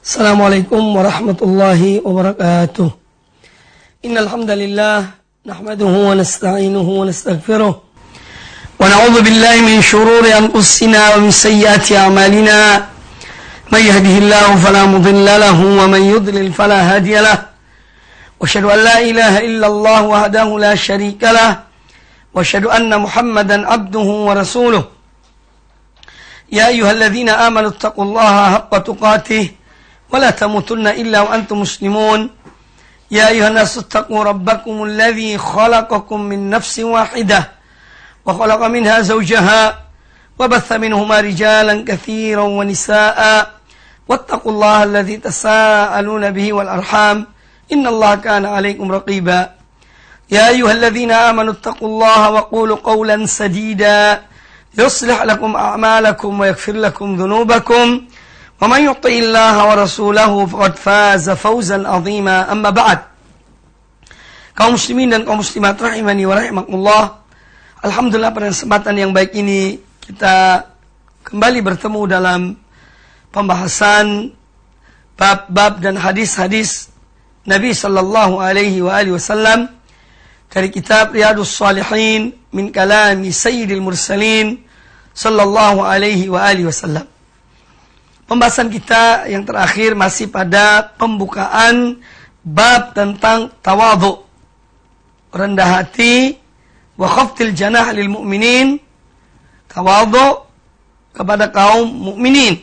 Assalamualaikum warahmatullahi wabarakatuh. Innal hamdalillah nahmaduhu wa nasta'inuhu wa nastaghfiruh wa na'udzu billahi min shururi anfusina wa min sayyiati a'malina. May yahdihillahu fala mudilla lahu wa man yudlil fala hadiya lahu. Wa asyhadu an la ilaha illallah wahdahu la syarika lah wa asyhadu anna Muhammadan abduhu wa rasuluh. Ya ayyuhalladzina amanu taqullaha haqqa tuqatih ولا تموتن إلا وأنتم مسلمون يا أيها الناس اتقوا ربكم الذي خلقكم من نفس واحدة وخلق منها زوجها وبث منهما رجالا كثيرا ونساء واتقوا الله الذي تساءلون به والأرحام إن الله كان عليكم رقيبا يا أيها الذين آمنوا اتقوا الله وقولوا قولا سديدا يصلح لكم أعمالكم ويغفر لكم ذنوبكم وَمَنْ يُطِعِ اللَّهَ وَرَسُولَهُ فَقَدْ فَازَ فَوْزًا عَظِيمًا أَمَّا بَعْدُ. Kaum muslimin dan kaum muslimat rahimani wa rahimakumullah. Alhamdulillah pada kesempatan yang baik ini kita kembali bertemu dalam pembahasan bab-bab dan hadis-hadis Nabi sallallahu alaihi wasallam dari kitab Riyadhus Shalihin min kalami Sayyidil Mursalin sallallahu alaihi wasallam. Pembahasan kita yang terakhir masih pada pembukaan bab tentang tawadhu, rendah hati, wa khafdil janah lil mu'minin, tawadhu kepada kaum mukminin.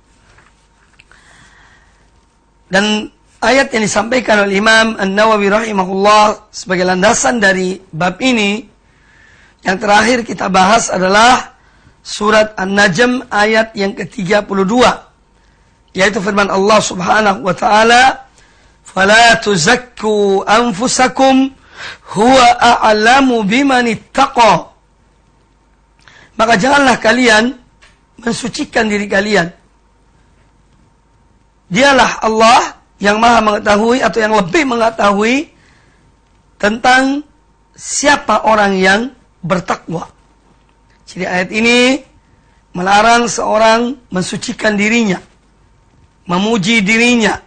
Dan ayat yang disampaikan oleh Imam An-Nawawi rahimahullah sebagai landasan dari bab ini yang terakhir kita bahas adalah surat An-Najm ayat yang ke-32. Yaitu firman Allah subhanahu wa ta'ala, فَلَا تُزَكُّوا أَنفُسَكُمْ هُوَ أَعْلَمُ بِمَنِ اتَّقَى. Maka janganlah kalian mensucikan diri kalian. Dialah Allah yang maha mengetahui atau yang lebih mengetahui tentang siapa orang yang bertakwa. Jadi ayat ini melarang seorang mensucikan dirinya, memuji dirinya.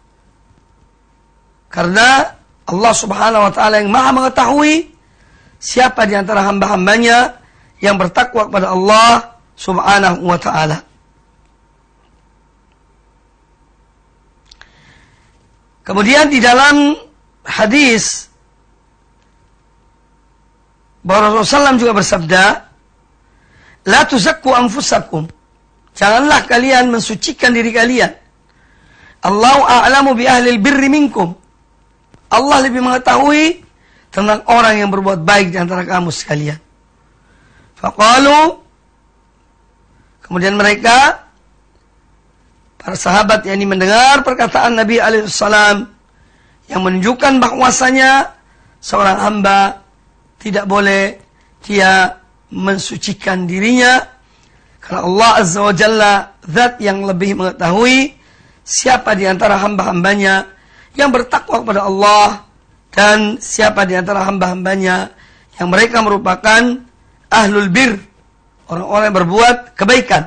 Karena Allah subhanahu wa ta'ala yang maha mengetahui siapa di antara hamba-hambanya yang bertakwa kepada Allah subhanahu wa ta'ala. Kemudian di dalam hadis bahwa Rasulullah SAW juga bersabda, La tuzakku anfusakum. Janganlah kalian mensucikan diri kalian. Allahu a'lamu bi ahlil birri minkum. Allah lebih mengetahui tentang orang yang berbuat baik di antara kamu sekalian. Faqalu, kemudian mereka, para sahabat yang mendengar perkataan Nabi alaihissalam yang menunjukkan bahwasanya seorang hamba tidak boleh dia mensucikan dirinya karena Allah azza wa jalla zat yang lebih mengetahui siapa di antara hamba-hambanya yang bertakwa kepada Allah dan siapa di antara hamba-hambanya yang mereka merupakan ahlul bir, orang-orang yang berbuat kebaikan.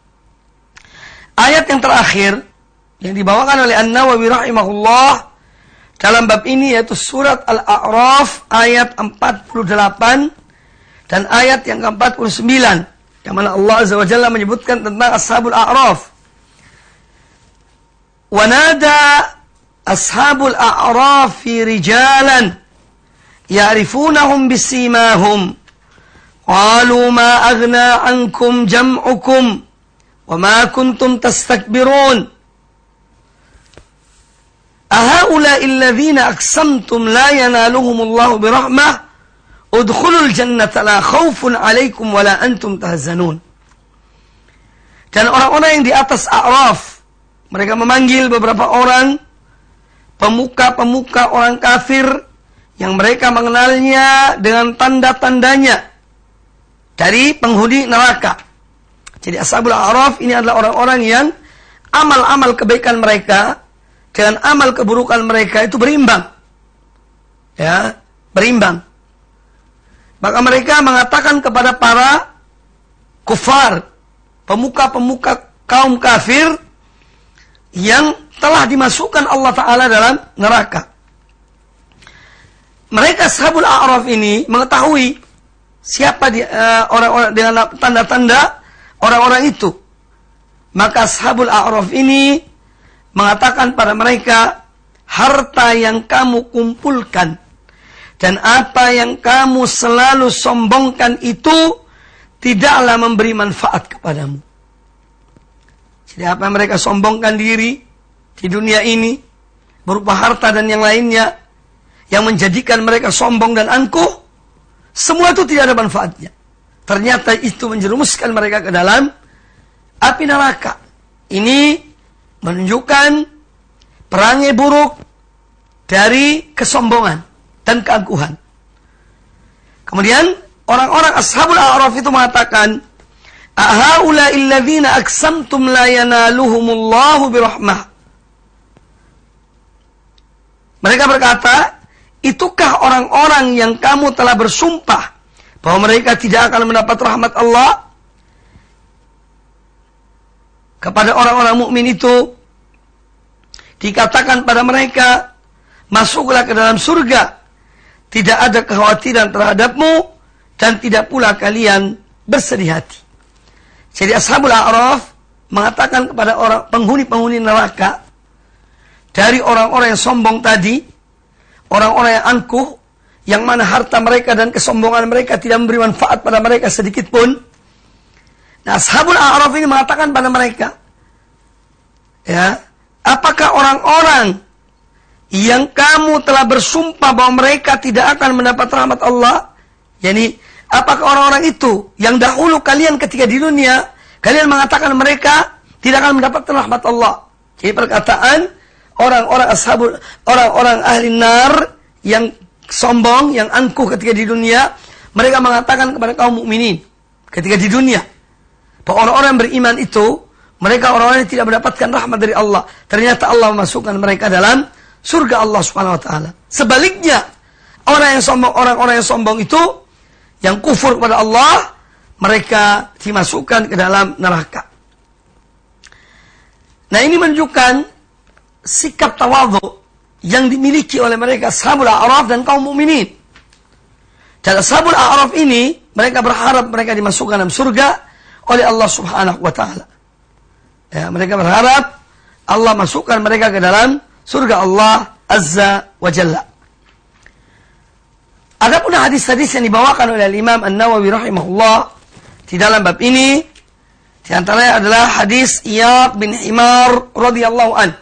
Ayat yang terakhir yang dibawakan oleh An-Nawawi rahimahullah dalam bab ini yaitu surat Al-A'raf ayat 48 dan ayat yang ke-49 yang mana Allah azza wa jalla menyebutkan tentang ashabul A'raf. وَنَادَى أَصْحَابُ الْأَعْرَافِ رِجَالًا يَعْرِفُونَهُمْ بِسِيمَاهُمْ قَالُوا مَا أَغْنَى عَنْكُمْ جَمْعُكُمْ وَمَا كُنْتُمْ تَسْتَكْبِرُونَ أَهَؤُلَاءِ الَّذِينَ أَقْسَمْتُمْ لَا يَنَالُهُمُ اللَّهُ بِرَحْمَةٍ ادْخُلُوا الْجَنَّةَ لَا خَوْفٌ عَلَيْكُمْ وَلَا أَنْتُمْ تَحْزَنُونَ. Dan orang-orang yang di atas A'raf, mereka memanggil beberapa orang, pemuka-pemuka orang kafir, yang mereka mengenalnya dengan tanda-tandanya dari penghuni neraka. Jadi Ashabul A'raf ini adalah orang-orang yang amal-amal kebaikan mereka dengan amal keburukan mereka itu berimbang. Ya, berimbang. Maka mereka mengatakan kepada para kufar, pemuka-pemuka kaum kafir yang telah dimasukkan Allah Ta'ala dalam neraka. Mereka Ashabul A'raf ini mengetahui siapa orang-orang dengan tanda-tanda orang-orang itu. Maka Ashabul A'raf ini mengatakan pada mereka, harta yang kamu kumpulkan dan apa yang kamu selalu sombongkan itu tidaklah memberi manfaat kepadamu. Jadi apa yang mereka sombongkan diri di dunia ini berupa harta dan yang lainnya yang menjadikan mereka sombong dan angkuh, semua itu tidak ada manfaatnya. Ternyata itu menjerumuskan mereka ke dalam api neraka. Ini menunjukkan perangai buruk dari kesombongan dan keangkuhan. Kemudian orang-orang Ashabul A'raf itu mengatakan, ahaula'il ladzina aqsamtum la yanaluhumullahu birahmah. Mereka berkata, itukah orang-orang yang kamu telah bersumpah bahwa mereka tidak akan mendapat rahmat Allah? Kepada orang-orang mukmin itu dikatakan pada mereka, masuklah ke dalam surga, tidak ada kekhawatiran terhadapmu dan tidak pula kalian bersedih hati. Jadi Ashabul A'raf mengatakan kepada orang penghuni-penghuni neraka dari orang-orang yang sombong tadi, orang-orang yang angkuh, yang mana harta mereka dan kesombongan mereka tidak memberi manfaat pada mereka sedikit pun. Nah, Ashabul A'raf ini mengatakan pada mereka, ya, apakah orang-orang yang kamu telah bersumpah bahwa mereka tidak akan mendapat rahmat Allah? Yani, apakah orang-orang itu yang dahulu kalian ketika di dunia, kalian mengatakan mereka tidak akan mendapat rahmat Allah? Jadi perkataan orang-orang ahli nar yang sombong, yang angkuh ketika di dunia, mereka mengatakan kepada kaum mukminin ketika di dunia bahwa orang-orang yang beriman itu mereka orang-orang yang tidak mendapatkan rahmat dari Allah. Ternyata Allah memasukkan mereka dalam surga Allah Subhanahu wa taala. Sebaliknya, orang-orang yang sombong itu yang kufur kepada Allah, mereka dimasukkan ke dalam neraka. Nah, ini menunjukkan sikap tawadhu yang dimiliki oleh mereka Ashabul A'raf dan kaum mukminin. Dan Ashabul A'raf ini mereka berharap mereka dimasukkan dalam surga oleh Allah Subhanahu wa taala. Ya, mereka berharap Allah masukkan mereka ke dalam surga Allah Azza wa Jalla. Adapun hadis-hadis yang dibawakan oleh Imam An-Nawawi rahimahullah di dalam bab ini, di antaranya adalah hadis Iyad bin Himar radhiyallahu an.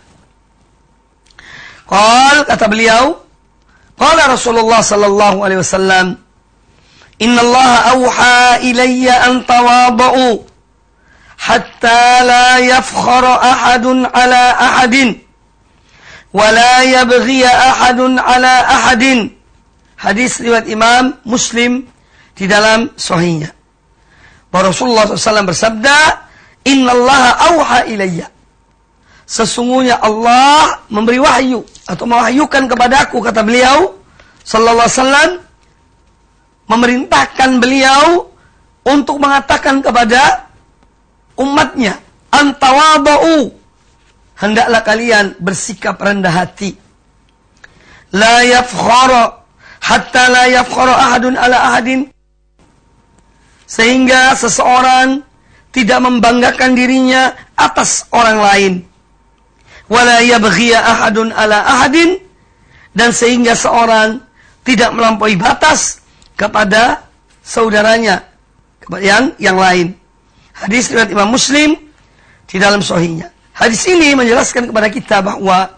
Kata beliau, qala Rasulullah sallallahu alaihi wasallam, "Inna Allah awha ilayya an tawadhu hatta la yafkhara ahadun ala ahadin wa la yabghi ahadun ala ahadin." Hadis riwayat Imam Muslim di dalam sahihnya. Bahwa Rasulullah SAW bersabda, "Inna Allah awha ilayya." Sesungguhnya Allah memberi wahyu atau mewahyukan kepadaku, kata beliau sallallahu alaihi wasallam, memerintahkan beliau untuk mengatakan kepada umatnya, "Antawadhu." Hendaklah kalian bersikap rendah hati. La yafkhara hatta la yafkhara ahadun ala ahadin. Sehingga seseorang tidak membanggakan dirinya atas orang lain. Wala yabghiya ahadun ala ahadin, dan sehingga seorang tidak melampaui batas kepada saudaranya, kepada yang lain. Hadis riwayat Imam Muslim di dalam sahihnya. Hadis ini menjelaskan kepada kita bahwa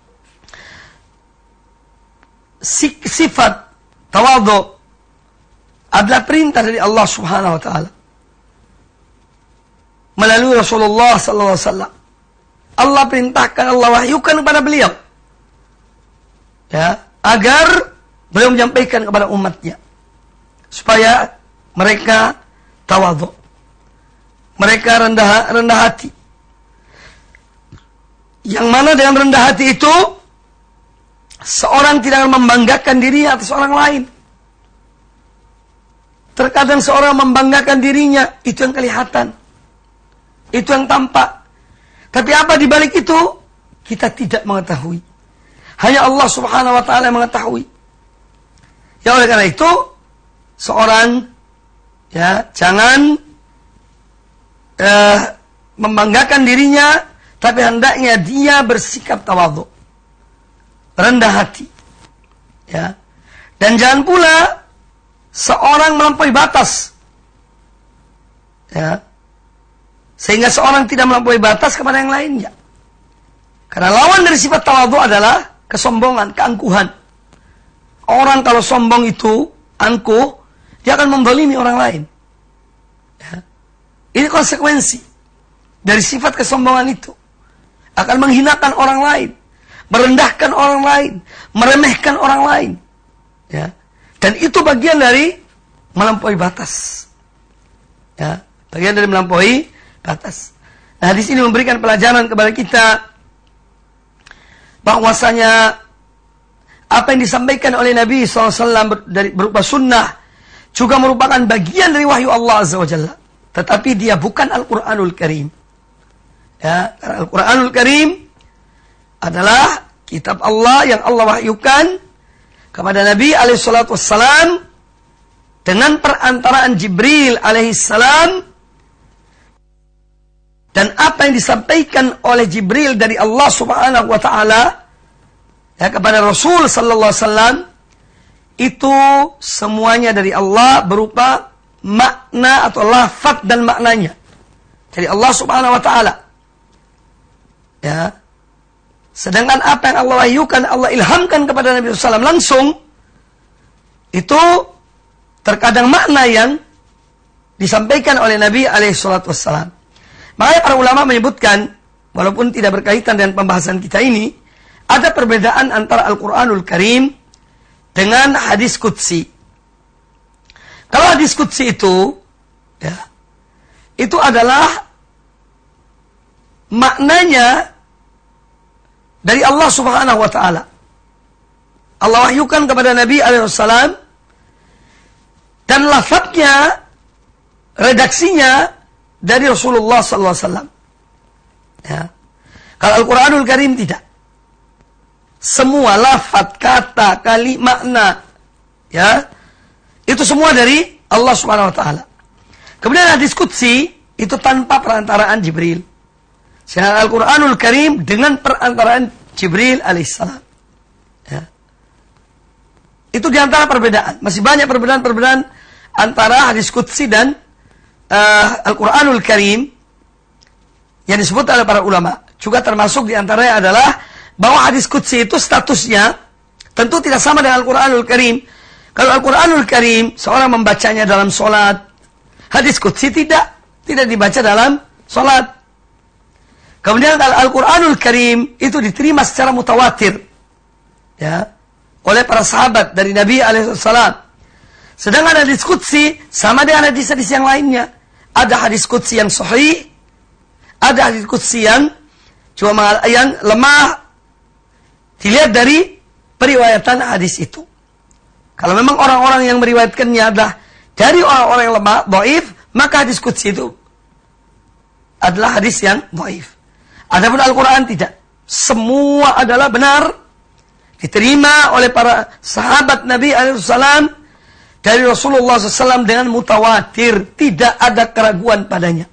sifat tawadhu adalah perintah dari Allah Subhanahu wa taala melalui Rasulullah sallallahu alaihi wasallam. Allah perintahkan, Allah wahyukan kepada beliau, ya, agar beliau menyampaikan kepada umatnya supaya mereka tawadhu, mereka rendah hati. Yang mana dengan rendah hati itu seorang tidak membanggakan dirinya atas orang lain. Terkadang seorang membanggakan dirinya, itu yang kelihatan, itu yang tampak. Tapi apa di balik itu? kita tidak mengetahui. Hanya Allah Subhanahu wa taala yang mengetahui. Ya, oleh karena itu seorang jangan membanggakan dirinya, tapi hendaknya dia bersikap tawadhu, rendah hati. Ya. Dan jangan pula seorang melampaui batas. Ya. Sehingga seorang tidak melampaui batas kepada yang lainnya. Karena lawan dari sifat tawadhu adalah kesombongan, keangkuhan. Orang kalau sombong itu, angkuh, dia akan menzalimi orang lain. Ya. Ini konsekuensi dari sifat kesombongan itu. Akan menghinakan orang lain, merendahkan orang lain, meremehkan orang lain. Ya. Dan itu bagian dari melampaui batas. Ya. Bagian dari melampaui batas. Nah, hadis ini memberikan pelajaran kepada kita bahwasanya apa yang disampaikan oleh Nabi SAW berupa sunnah juga merupakan bagian dari wahyu Allah Azza wa Jalla. Tetapi dia bukan Al-Quranul Karim. Ya, Al-Quranul Karim adalah kitab Allah yang Allah wahyukan kepada Nabi SAW dengan perantaraan Jibril alaihissalam. Dan apa yang disampaikan oleh Jibril dari Allah Subhanahu wa taala kepada Rasul sallallahu alaihi wasallam itu semuanya dari Allah berupa makna atau lafaz dan maknanya dari Allah Subhanahu wa taala. Ya. Sedangkan apa yang Allah wahyukan, Allah ilhamkan kepada Nabi SAW langsung, itu terkadang makna yang disampaikan oleh Nabi SAW. Makanya para ulama menyebutkan, walaupun tidak berkaitan dengan pembahasan kita ini, ada perbedaan antara Al-Quranul Karim dengan hadis qudsi. Kalau hadis qudsi itu, ya, itu adalah maknanya dari Allah Subhanahu wa taala. Allah wahyukan kepada Nabi SAW dan lafadznya, redaksinya dari Rasulullah SAW. Ya. Kalau Al-Quranul Karim tidak. Semua lafadz, kata, kali, makna, ya, itu semua dari Allah Subhanahu wa taala. Kemudian hadis qudsi itu tanpa perantaraan Jibril. Sedangkan Al-Quranul Karim dengan perantaraan Jibril alaihissalam. Ya. Itu diantara perbedaan. Masih banyak perbedaan-perbedaan antara hadis qudsi dan Al-Quranul Karim yang disebut oleh para ulama. Juga termasuk diantaranya adalah bahwa hadis qudsi itu statusnya tentu tidak sama dengan Al-Quranul Karim. Kalau Al-Quranul Karim seorang membacanya dalam sholat, hadis qudsi tidak dibaca dalam sholat. Kemudian Al-Quranul Karim itu diterima secara mutawatir, ya, oleh para sahabat dari Nabi alaihissalam. Sedangkan hadis qudsi sama dengan hadis-hadis yang lainnya. Ada hadis qudsi yang sahih, ada hadis qudsi yang lemah, dilihat dari periwayatan hadis itu. Kalau memang orang-orang yang meriwayatkannya adalah dari orang-orang yang lemah, dhaif, maka hadis qudsi itu adalah hadis yang dhaif. Adapun Al-Quran tidak. Semua adalah benar, diterima oleh para sahabat Nabi SAW dari Rasulullah SAW dengan mutawatir. Tidak ada keraguan padanya.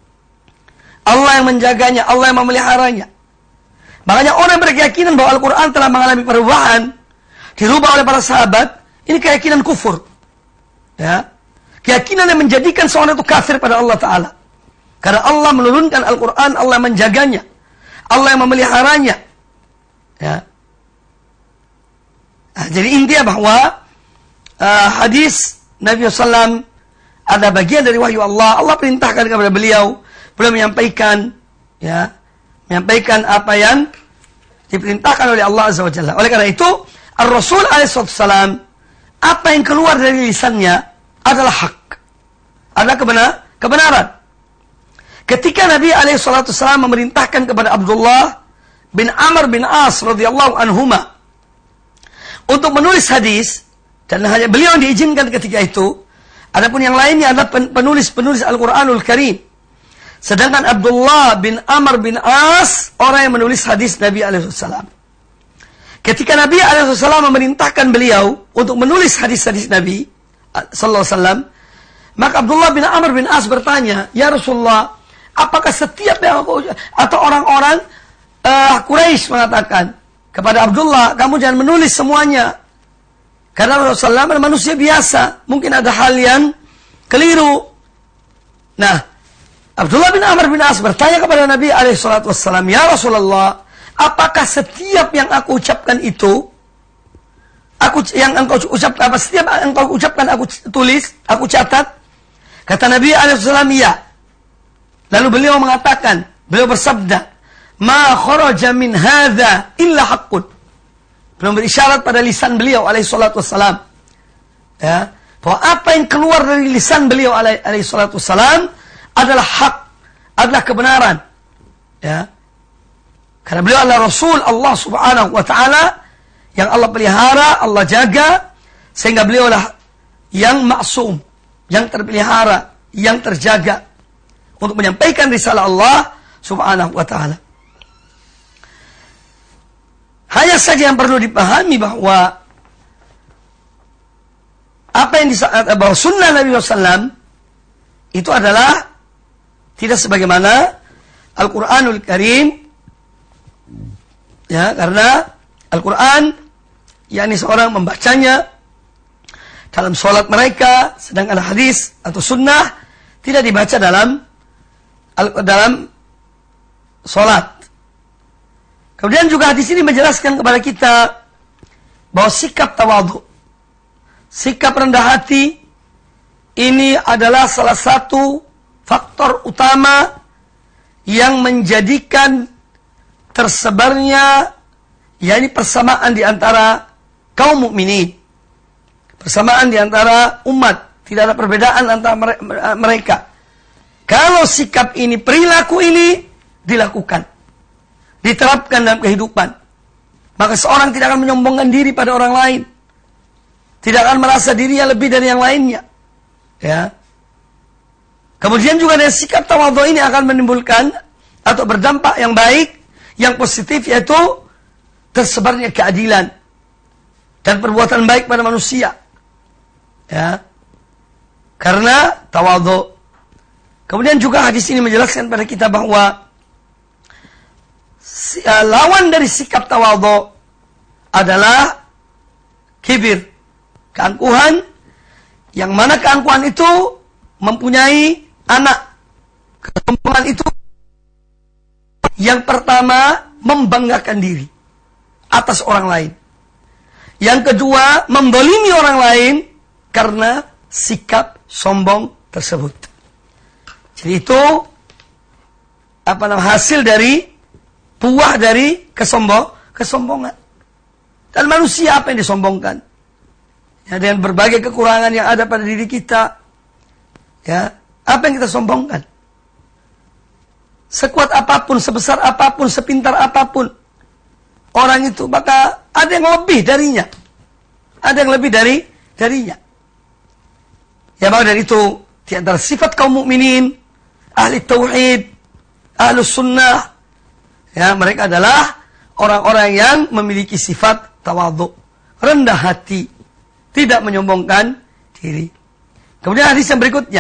Allah yang menjaganya, Allah yang memeliharanya. Makanya orang berkeyakinan bahwa Al-Quran telah mengalami perubahan, dirubah oleh para sahabat, ini keyakinan kufur. Ya. Keyakinan yang menjadikan seorang itu kafir pada Allah Ta'ala. Karena Allah menurunkan Al-Quran, Allah menjaganya, Allah yang memeliharanya. Ya. Nah, jadi intinya bahwa hadis Nabi SAW ada bagian dari wahyu Allah. Allah perintahkan kepada beliau menyampaikan, ya, menyampaikan apa yang diperintahkan oleh Allah Azza wa Jalla. Oleh karena itu, Ar-Rasul alaihissalam, apa yang keluar dari lisannya adalah hak, adalah kebenaran. Ketika Nabi alaihissalam memerintahkan kepada Abdullah bin Amr bin As radhiyallahu anhuma untuk menulis hadis, dan hanya beliau yang diizinkan ketika itu, adapun yang lainnya adalah penulis-penulis Al-Quranul Karim. Sedangkan Abdullah bin Amr bin As, orang yang menulis hadis Nabi alaihissalam. Ketika Nabi alaihissalam memerintahkan beliau untuk menulis hadis-hadis Nabi sallallahu alaihi wasallam, maka Abdullah bin Amr bin As bertanya, "Ya Rasulullah, apakah setiap yang aku atau orang-orang Quraisy mengatakan kepada Abdullah, kamu jangan menulis semuanya. Karena Rasulullah manusia biasa, mungkin ada hal yang keliru." Nah, Abdullah bin Amr bin As bertanya kepada Nabi alaihissalam, "Ya Rasulullah, apakah setiap yang aku ucapkan itu, setiap yang engkau ucapkan aku tulis, aku catat?" Kata Nabi alaihissalam, "Ya." Lalu beliau bersabda, "Ma kharaja min hadza illa haqqun." Beliau berisyarat pada lisan beliau alaihissalam, ya, bahwa apa yang keluar dari lisan beliau alaihissalam adalah hak, adalah kebenaran, ya. Karena beliau adalah Rasul Allah Subhanahu wa taala yang Allah pelihara, Allah jaga, sehingga beliau adalah yang maksum, yang terpelihara, yang terjaga untuk menyampaikan risalah Allah Subhanahu wa taala. Hanya saja yang perlu dipahami bahwa bahwa sunnah Nabi SAW itu adalah tidak sebagaimana Al-Quranul Karim, ya, karena Al-Quran, yakni seorang membacanya dalam sholat mereka, sedangkan hadis atau sunnah tidak dibaca dalam sholat. Kemudian juga hadis ini menjelaskan kepada kita bahwa sikap tawadhu, sikap rendah hati, ini adalah salah satu faktor utama yang menjadikan tersebarnya, yakni persamaan di antara kaum mukminin, persamaan di antara umat, tidak ada perbedaan antara mereka. Kalau sikap ini, perilaku ini dilakukan, diterapkan dalam kehidupan, maka seorang tidak akan menyombongkan diri pada orang lain, tidak akan merasa dirinya lebih dari yang lainnya, ya. Kemudian juga dengan sikap tawadhu ini akan menimbulkan atau berdampak yang baik, yang positif, yaitu tersebarnya keadilan dan perbuatan baik pada manusia, ya, karena tawadhu. Kemudian juga hadis ini menjelaskan pada kita bahwa lawan dari sikap tawadhu adalah kibir, keangkuhan, yang mana keangkuhan itu mempunyai anak. Kesombongan itu yang pertama membanggakan diri atas orang lain. Yang kedua, mendolimi orang lain karena sikap sombong tersebut. Jadi itu hasil dari buah dari kesombongan. Dan manusia apa yang disombongkan? Ya, dengan berbagai kekurangan yang ada pada diri kita. Ya, apa yang kita sombongkan? Sekuat apapun, sebesar apapun, sepintar apapun orang itu, maka ada yang lebih darinya. Ada yang lebih darinya. Ya, maka dari itu di antara sifat kaum mukminin, ahli tauhid, ahli sunnah, ya, mereka adalah orang-orang yang memiliki sifat tawadhu, rendah hati, tidak menyombongkan diri. Kemudian hadis yang berikutnya,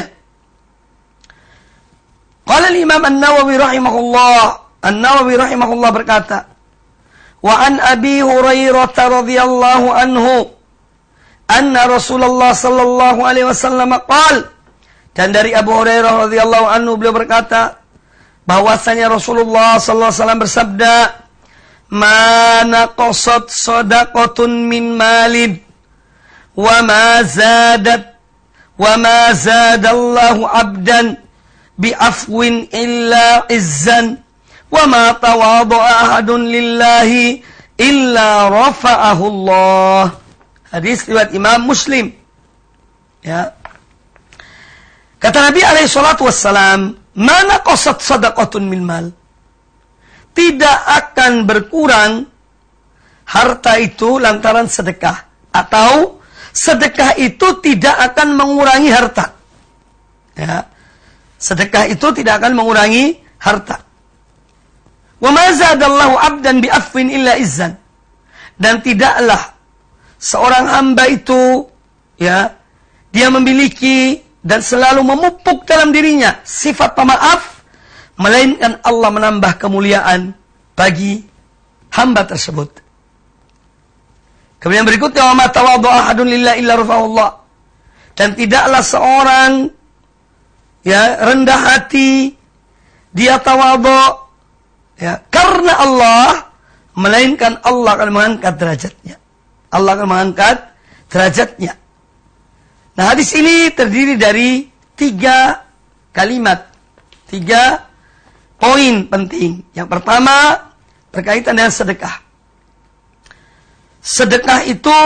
qala al-Imam An-Nawawi rahimahullah berkata, wa an Abi Hurairah radhiyallahu anhu anna Rasulullah sallallahu alaihi wasallam qala, dan dari Abu Hurairah radhiyallahu anhu beliau berkata bahwasanya Rasulullah sallallahu alaihi wasallam bersabda, ma naqasat shadaqatun min malin wa ma zadallahu abdan bi'afwin illa izzan wa ma tawadha'a ahadun lillahi illa rafa'ahu Allah. Hadis riwayat Imam Muslim. Ya. Kata Nabi alaihi salatu wassalam, mana qasat sadaqatun min mal. Tidak akan berkurang harta itu lantaran sedekah, atau sedekah itu tidak akan mengurangi harta. Ya. Sedekah itu tidak akan mengurangi harta. Wa ma zadallahu 'abdan bi'afwin illa izzan. Dan tidaklah seorang hamba itu ya, dia memiliki dan selalu memupuk dalam dirinya sifat pemaaf, melainkan Allah menambah kemuliaan bagi hamba tersebut. Kemudian berikutnya, wa ma tawaddu'a ahadun lillahi illa rafa'ahu Allah. Dan tidaklah seorang ya rendah hati, dia tawadhu ya karena Allah, melainkan Allah akan mengangkat derajatnya. Allah akan mengangkat derajatnya. Nah, hadis ini terdiri dari 3 kalimat, 3 poin penting. Yang pertama berkaitan dengan sedekah. Sedekah itu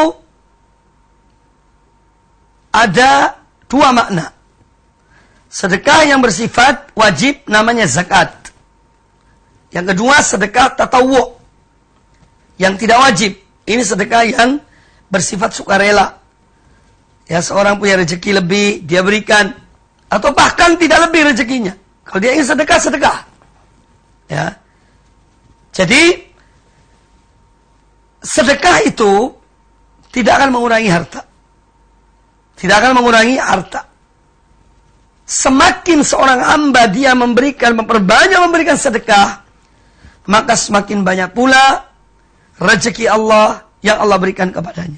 ada 2 makna. Sedekah yang bersifat wajib namanya zakat. Yang kedua sedekah tatawwu, yang tidak wajib. Ini sedekah yang bersifat sukarela. Ya, seorang punya rezeki lebih, dia berikan. Atau bahkan tidak lebih rezekinya. Kalau dia ingin sedekah, sedekah. Ya. Jadi, sedekah itu tidak akan mengurangi harta. Tidak akan mengurangi harta. Semakin seorang hamba dia memperbanyak memberikan sedekah, maka semakin banyak pula rezeki Allah yang Allah berikan kepadanya.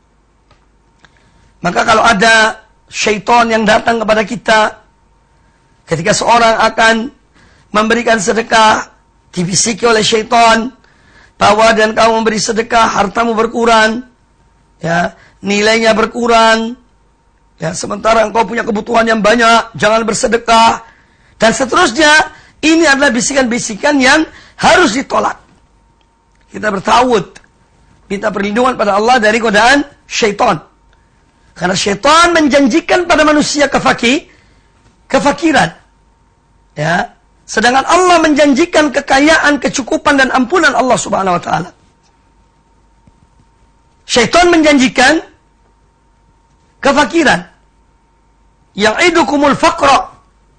Maka kalau ada syaitan yang datang kepada kita, ketika seorang akan memberikan sedekah, dibisiki oleh syaitan, bahwa dan kamu memberi sedekah, hartamu berkurang, ya, nilainya berkurang, ya, sementara engkau punya kebutuhan yang banyak, jangan bersedekah, dan seterusnya. Ini adalah bisikan-bisikan yang harus ditolak. Kita bertawud, minta perlindungan pada Allah dari godaan syaitan. Karena syaitan menjanjikan pada manusia kefakiran. Ya. Sedangkan Allah menjanjikan kekayaan, kecukupan dan ampunan Allah Subhanahu wa taala. Syaitan menjanjikan kefakiran. Ya'idukumul faqra.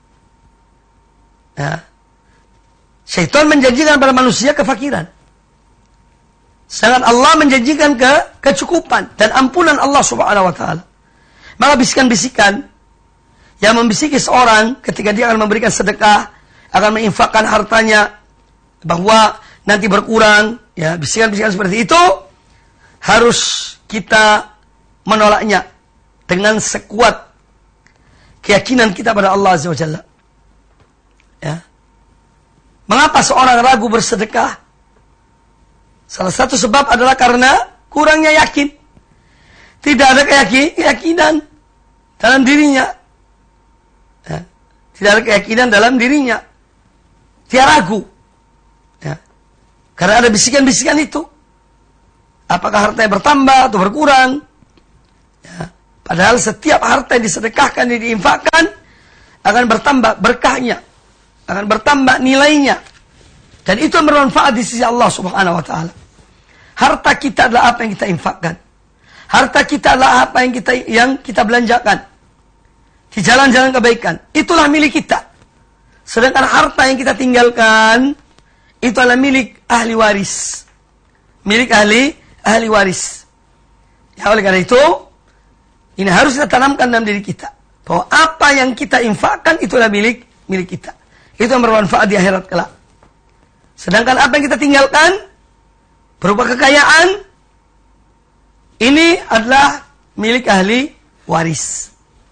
Ya. Syaitan menjanjikan pada manusia kefakiran. Sedangkan Allah menjanjikan kecukupan dan ampunan Allah Subhanahu wa taala. Maka bisikan-bisikan yang membisiki seorang ketika dia akan memberikan sedekah, akan menginfakkan hartanya, bahwa nanti berkurang, ya, bisikan-bisikan seperti itu harus kita menolaknya dengan sekuat keyakinan kita pada Allah Azza wa Jalla. Ya. Mengapa seorang ragu bersedekah? Salah satu sebab adalah karena kurangnya yakin. Tidak ada keyakinan dalam dirinya. Ya. Tidak ada keyakinan dalam dirinya. Dia ragu. Ya. Karena ada bisikan-bisikan itu. Apakah hartanya bertambah atau berkurang? Ya. Padahal setiap harta yang disedekahkan, yang diinfakkan, akan bertambah berkahnya. Akan bertambah nilainya. Dan itu yang bermanfaat di sisi Allah Subhanahu wa taala. Harta kita adalah apa yang kita infakkan. Harta kita adalah apa yang kita belanjakan di jalan-jalan kebaikan. Itulah milik kita. Sedangkan harta yang kita tinggalkan itu adalah milik ahli waris. Milik ahli waris. Ya, oleh karena itu ini harus kita tanamkan dalam diri kita, bahwa apa yang kita infakkan itulah milik kita. Itu yang bermanfaat di akhirat kelak. Sedangkan apa yang kita tinggalkan berupa kekayaan, ini adalah milik ahli waris.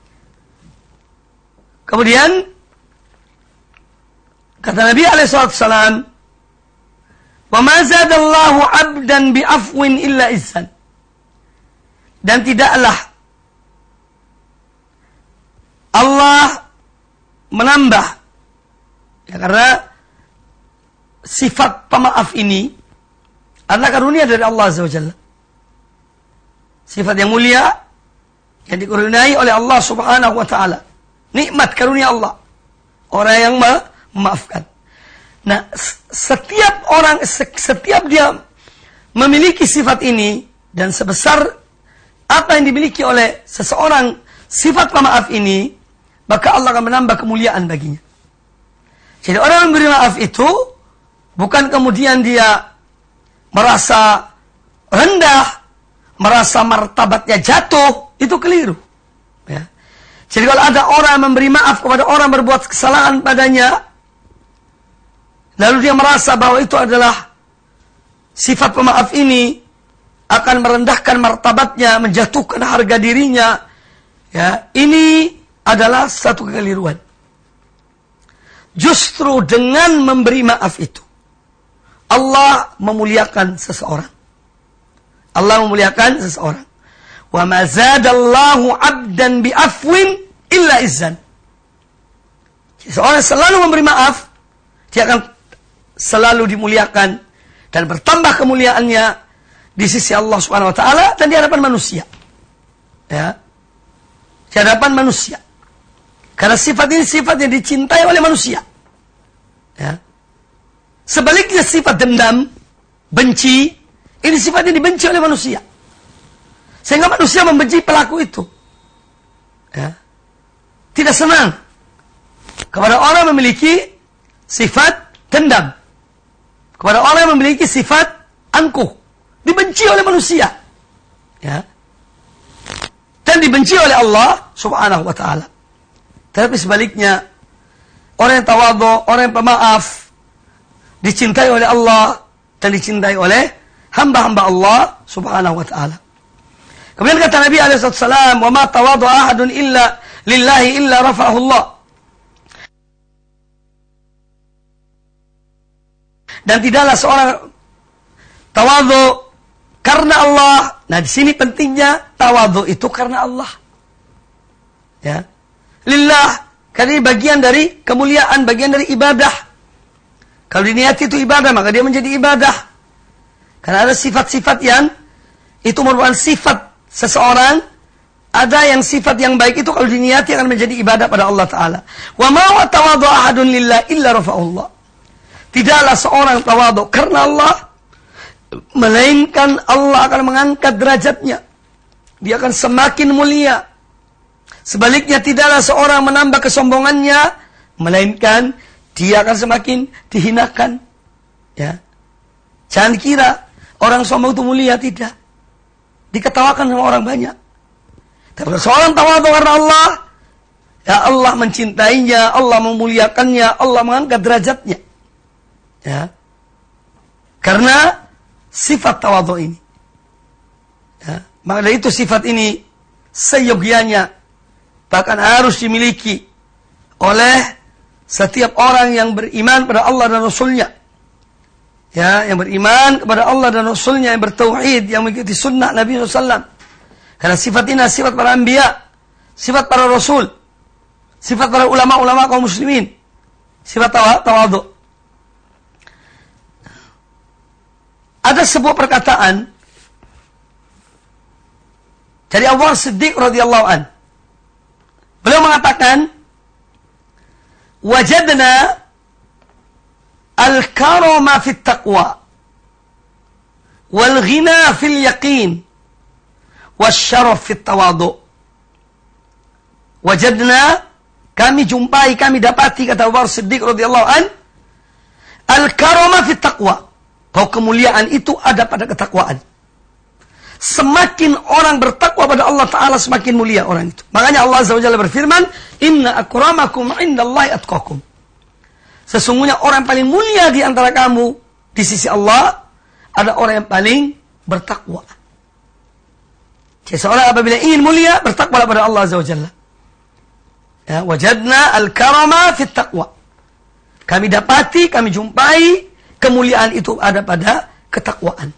Kemudian kata Nabi SAW, "Wa ma zadallahu 'abdan bi'afwin illa izzan." Dan tidaklah Allah menambah, ya, karena sifat pemaaf ini adalah karunia dari Allah Azza wa Jalla. Sifat yang mulia yang dikurniai oleh Allah Subhanahu wa taala. Nikmat karunia Allah. Orang yang memaafkan. Nah, setiap dia memiliki sifat ini, dan sebesar apa yang dimiliki oleh seseorang sifat pemaaf ini, maka Allah akan menambah kemuliaan baginya. Jadi orang yang memberi maaf itu bukan kemudian dia merasa rendah, merasa martabatnya jatuh, itu keliru. Ya. Jadi kalau ada orang yang memberi maaf kepada orang berbuat kesalahan padanya, lalu dia merasa bahwa itu adalah sifat pemaaf ini akan merendahkan martabatnya, menjatuhkan harga dirinya, ya, ini adalah satu kekeliruan. Justru dengan memberi maaf itu, Allah memuliakan seseorang. Allah memuliakan seseorang. Wa ma zadallahu 'abdan bi'afwin illa izzan. Seseorang selalu memberi maaf, dia akan selalu dimuliakan dan bertambah kemuliaannya di sisi Allah Subhanahu wa taala dan di hadapan manusia. Ya. Di hadapan manusia. Karena sifat ini sifat yang dicintai oleh manusia. Ya. Sebaliknya sifat dendam, benci, ini sifatnya dibenci oleh manusia. Sehingga manusia membenci pelaku itu. Ya. Tidak senang kepada orang yang memiliki sifat dendam, kepada orang yang memiliki sifat angkuh. Dibenci oleh manusia. Ya. Dan dibenci oleh Allah Subhanahu wa ta'ala. Tapi sebaliknya, orang yang tawadhu, orang yang pemaaf, dicintai oleh Allah dan dicintai oleh hamba-hamba Allah Subhanahu wa ta'ala. Kemudian kata Nabi SAW, "Wa ma tawadhu ahadun illa lillahi illa rafa'ahu Allah." Dan tidaklah seorang tawadhu karena Allah. Nah, di sini pentingnya tawadhu itu karena Allah. Ya. Lillah, karena ini bagian dari kemuliaan, bagian dari ibadah. Kalau diniati itu ibadah, maka dia menjadi ibadah. Karena ada sifat-sifat yang itu merupakan sifat seseorang, ada yang sifat yang baik itu kalau diniati akan menjadi ibadah pada Allah Ta'ala. Wa ma tawadhu ahadun lillah illa rafa'ullah. Tidaklah seorang tawadhu karena Allah, melainkan Allah akan mengangkat derajatnya. Dia akan semakin mulia. Sebaliknya tidaklah seorang menambah kesombongannya, melainkan dia akan semakin dihinakan. Ya. Jangan kira orang sombong itu mulia, tidak. Diketawakan sama orang banyak. Tapi seorang tawadhu karena Allah, ya Allah mencintainya, Allah memuliakannya, Allah mengangkat derajatnya. Ya. Karena sifat tawadhu ini. Ya. Maka dari itu sifat ini seyogianya, bahkan harus dimiliki oleh setiap orang yang beriman pada Allah dan Rasulnya. Ya, yang beriman kepada Allah dan Rasulnya, yang bertauhid, yang mengikuti sunnah Nabi SAW. Karena sifat ini sifat para anbiya, sifat para rasul, sifat para ulama-ulama kaum muslimin, sifat tawadhu. Ada sebuah perkataan dari Abu Bakar Siddiq radhiyallahu an. Beliau mengatakan, "Wajadna al-karama fit taqwa wal ghina fil yaqin wasyaraf fit tawadhu." Wajadna, kami jumpai, kami dapati, kata Abu Bakar Siddiq radhiyallahu an, al-karama fit taqwa, bahwa kemuliaan itu ada pada ketakwaan. Semakin orang bertakwa pada Allah Ta'ala, semakin mulia orang itu. Makanya Allah Azza wa Jalla berfirman, "Inna akramakum indallahi atqakum." Sesungguhnya orang yang paling mulia di antara kamu di sisi Allah ada orang yang paling bertakwa. Jadi seorang apabila ingin mulia, bertakwa pada Allah Azza wa Jalla. Ya, wajadna al-karama fit taqwa. Kami dapati, kami jumpai kemuliaan itu ada pada ketakwaan.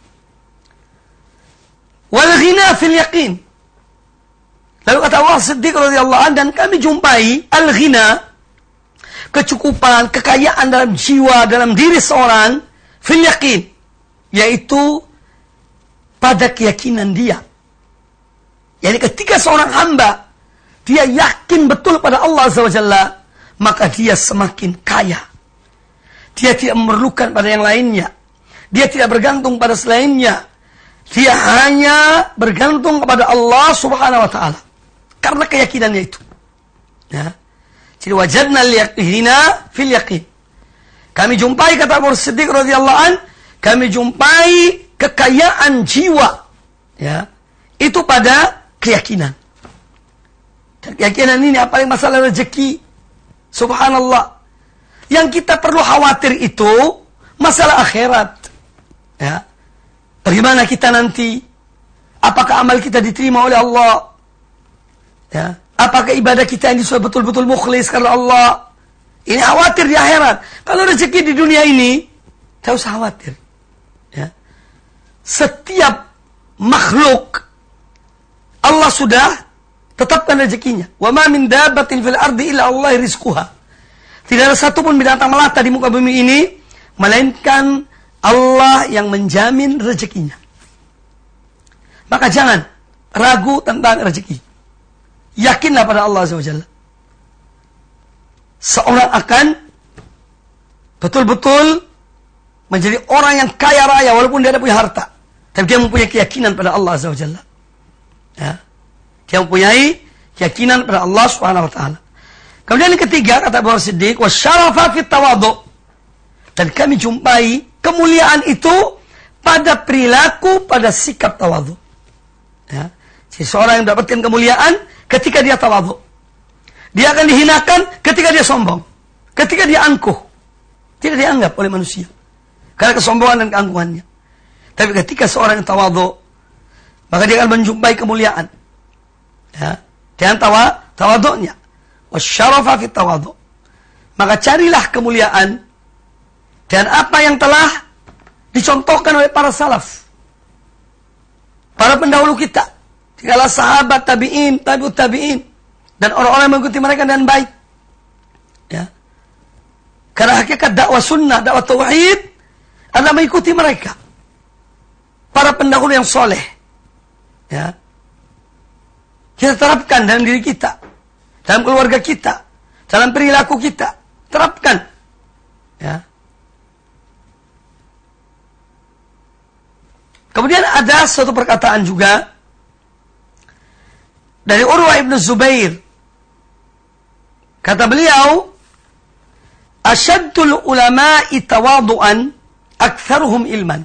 Wal ghina fil yaqin. Lalu kata Allah Siddiq radhiyallahu anhu, dan kami jumpai al-ghina, kecukupan, kekayaan dalam jiwa, dalam diri seorang, fil yaqin, yaitu pada keyakinan dia. Yani ketika seorang hamba dia yakin betul pada Allah Azza wa Jalla, maka dia semakin kaya. Dia tidak memerlukan pada yang lainnya. Dia tidak bergantung pada selainnya. Dia hanya bergantung kepada Allah Subhanahu wa ta'ala. Karena keyakinannya itu. Ya. Jadi wajadna al-yaqina fil yaqin. Kami jumpai, kata Abu Siddiq radhiyallahu an, kami jumpai kekayaan jiwa, ya, itu pada keyakinan. Dan keyakinan ini apa yang masalah rezeki? Subhanallah. Yang kita perlu khawatir itu masalah akhirat. Ya. Bagaimana kita nanti? Apakah amal kita diterima oleh Allah? Ya. Apakah ibadah kita ini sudah betul-betul mukhlis karena Allah? Ini khawatir di akhirat. Kalau rezeki di dunia ini, tidak usah khawatir. Ya. Setiap makhluk Allah sudah tetapkan rezekinya. Wa ma min dabbatin fil ardi illa Allah rizquha. Tidak ada satupun binatang melata di muka bumi ini melainkan Allah yang menjamin rezekinya. Maka jangan ragu tentang rezeki. Yakinlah pada Allah Azza wa Jalla. Seorang akan betul-betul menjadi orang yang kaya raya walaupun dia tidak punya harta. Tapi dia mempunyai keyakinan pada Allah Azza wa Jalla. Ya. Dia mempunyai keyakinan pada Allah Subhanahu wa taala. Kemudian yang ketiga, kata Abu Siddiq, wasyarafa fit tawadhu. Dan kami jumpai kemuliaan itu pada perilaku, pada sikap tawadhu. Ya. Seseorang yang mendapatkan kemuliaan ketika dia tawadhu. Dia akan dihinakan ketika dia sombong. Ketika dia angkuh. Tidak dianggap oleh manusia. Karena kesombongan dan keangkuhannya. Tapi ketika seorang yang tawadhu, maka dia akan menjumpai kemuliaan. Ya. Dengan tawadhu'nya. Wasyarafa fit tawadhu. Maka carilah kemuliaan dan apa yang telah dicontohkan oleh para salaf. Para pendahulu kita. Dikala sahabat, tabi'in, tabi'ut tabi'in. Dan orang-orang yang mengikuti mereka dengan baik. Ya. Karena hakikat dakwah sunnah, dakwah tauhid adalah mengikuti mereka. Para pendahulu yang soleh. Ya. Kita terapkan dalam diri kita. Dalam keluarga kita. Dalam perilaku kita. Terapkan. Ya. Kemudian ada suatu perkataan juga dari Urwah ibn Zubair. Kata beliau, asyaddul ulama'i tawadu'an aktsaruhum ilman.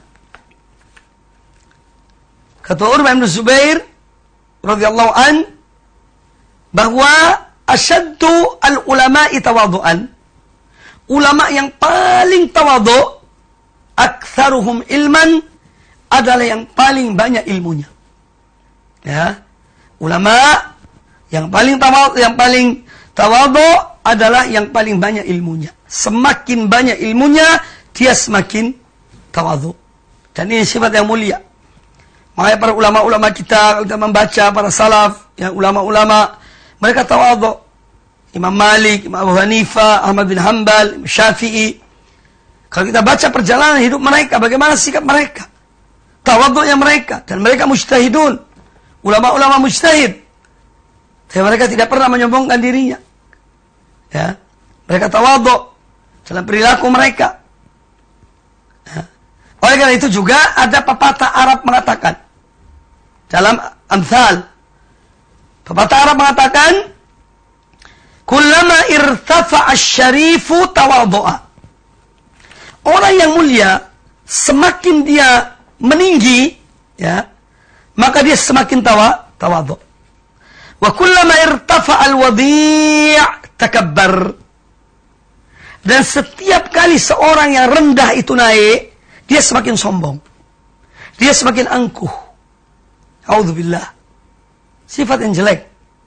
Kata Urwah ibn Zubair radhiyallahu an, bahwa asyaddu al-ulama'i tawadu'an, ulama yang paling tawadu', aktsaruhum ilman, adalah yang paling banyak ilmunya. Ya. Ulama yang paling tawadu adalah yang paling banyak ilmunya. Semakin banyak ilmunya, dia semakin tawadu. Dan ini sifat yang mulia. Makanya para ulama-ulama kita, kalau kita membaca para salaf, yang ulama-ulama, mereka tawadu. Imam Malik, Imam Abu Hanifah, Ahmad bin Hanbal, Imam Syafi'i. Kalau kita baca perjalanan hidup mereka, bagaimana sikap mereka, tawadhu'nya mereka, dan mereka mujtahidun. Ulama-ulama mujtahid. Tapi mereka tidak pernah menyombongkan dirinya. Ya. Mereka tawadhu dalam perilaku mereka. Ya. Oleh karena itu juga ada pepatah Arab mengatakan dalam Amthal. Pepatah Arab mengatakan, kullama irtafa'a asy-syarifu tawadhu'a. Orang yang mulia semakin dia meninggi, ya, maka dia semakin tawadhu. Wa kullama irtafa'a al-wadi' takabbar. Dan setiap kali seorang yang rendah itu naik, dia semakin sombong. Dia semakin angkuh. A'udzubillah. Sifat yang jelek.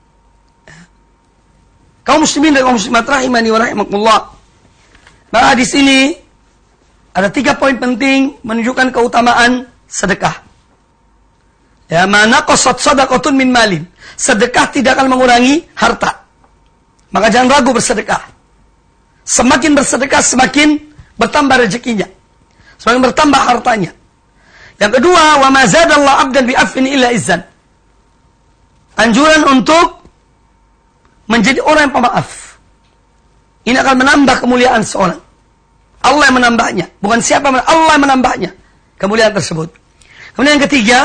Kaum muslimin dan kaum muslimat rahimani wa rahimakumullah. Maka di sini ada 3 poin penting menunjukkan keutamaan sedekah. Ya, mana qasat sadaqatun min malin. Sedekah tidak akan mengurangi harta. Maka jangan ragu bersedekah. Semakin bersedekah, semakin bertambah rezekinya. Semakin bertambah hartanya. Yang kedua, wa ma zadallahu 'abdan bi afwin illa izzan. Anjuran untuk menjadi orang yang pemaaf. Ini akan menambah kemuliaan seorang. Allah yang menambahnya, bukan siapa, Allah yang menambahnya kemuliaan tersebut. Kemudian yang ketiga,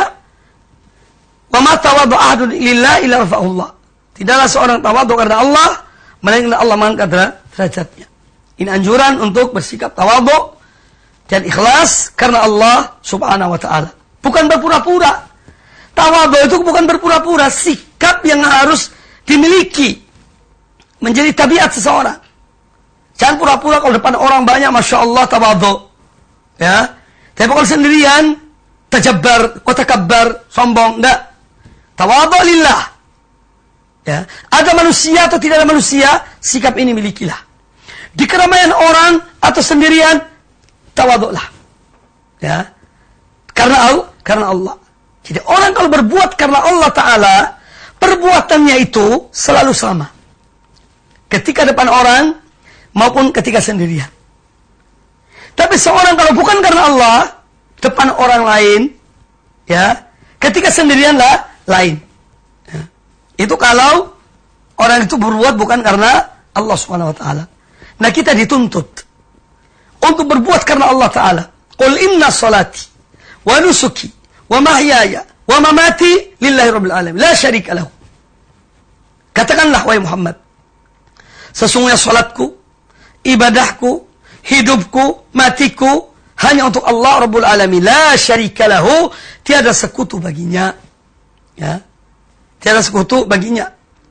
wa ma tawadhu ahadun lillahi illa rafa'ullah. Tidaklah seorang tawadhu karena Allah, melainkan Allah mengangkat derajatnya. Ini anjuran untuk bersikap tawadhu dan ikhlas karena Allah Subhanahu wa taala. Bukan berpura-pura. Tawadhu itu bukan berpura-pura, sikap yang harus dimiliki menjadi tabiat seseorang. Jangan pura-pura kalau depan orang banyak Masya Allah tawadhu. Ya. Tapi kalau sendirian tajabbar, watakabbar, sombong, enggak. Tawadhu lillah. Ya. Ada manusia atau tidak ada manusia, sikap ini milikilah. Di keramaian orang atau sendirian, tawadhulah. Ya. Karena Allah. Jadi orang kalau berbuat karena Allah Ta'ala, perbuatannya itu selalu sama. Ketika depan orang, maupun ketika sendirian. Tapi seorang kalau bukan karena Allah, depan orang lain, ya, ketika sendirian lain. Ya. Itu kalau orang itu berbuat bukan karena Allah Subhanahu wa taala. Nah, kita dituntut untuk berbuat karena Allah Ta'ala. Qul inna salati wa nusuki wa mahyaya wa mamati lillahi rabbil alamin la syarika lahu. Katakanlah wahai Muhammad, sesungguhnya salatku, ibadahku, hidupku, matiku hanya untuk Allah Rabbul Alamin. La syarika lahu, tiada sekutu baginya. Ya. Tiada sekutu baginya.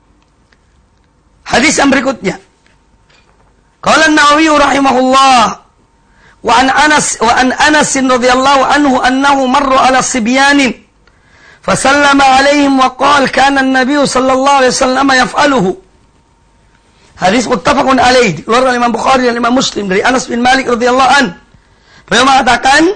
Hadis yang berikutnya. Qala An-Nawawi rahimahullah wa an Anas radhiyallahu anhu annahu marra ala sibyanin fasallama alaihim wa qala kana an-nabiy sallallahu alaihi wasallam yaf'aluhu. Hadis muttafaqun alaih, dikeluarkan oleh Imam Bukhari dan Imam Muslim dari Anas bin Malik radhiyallahu an. Beliau mengatakan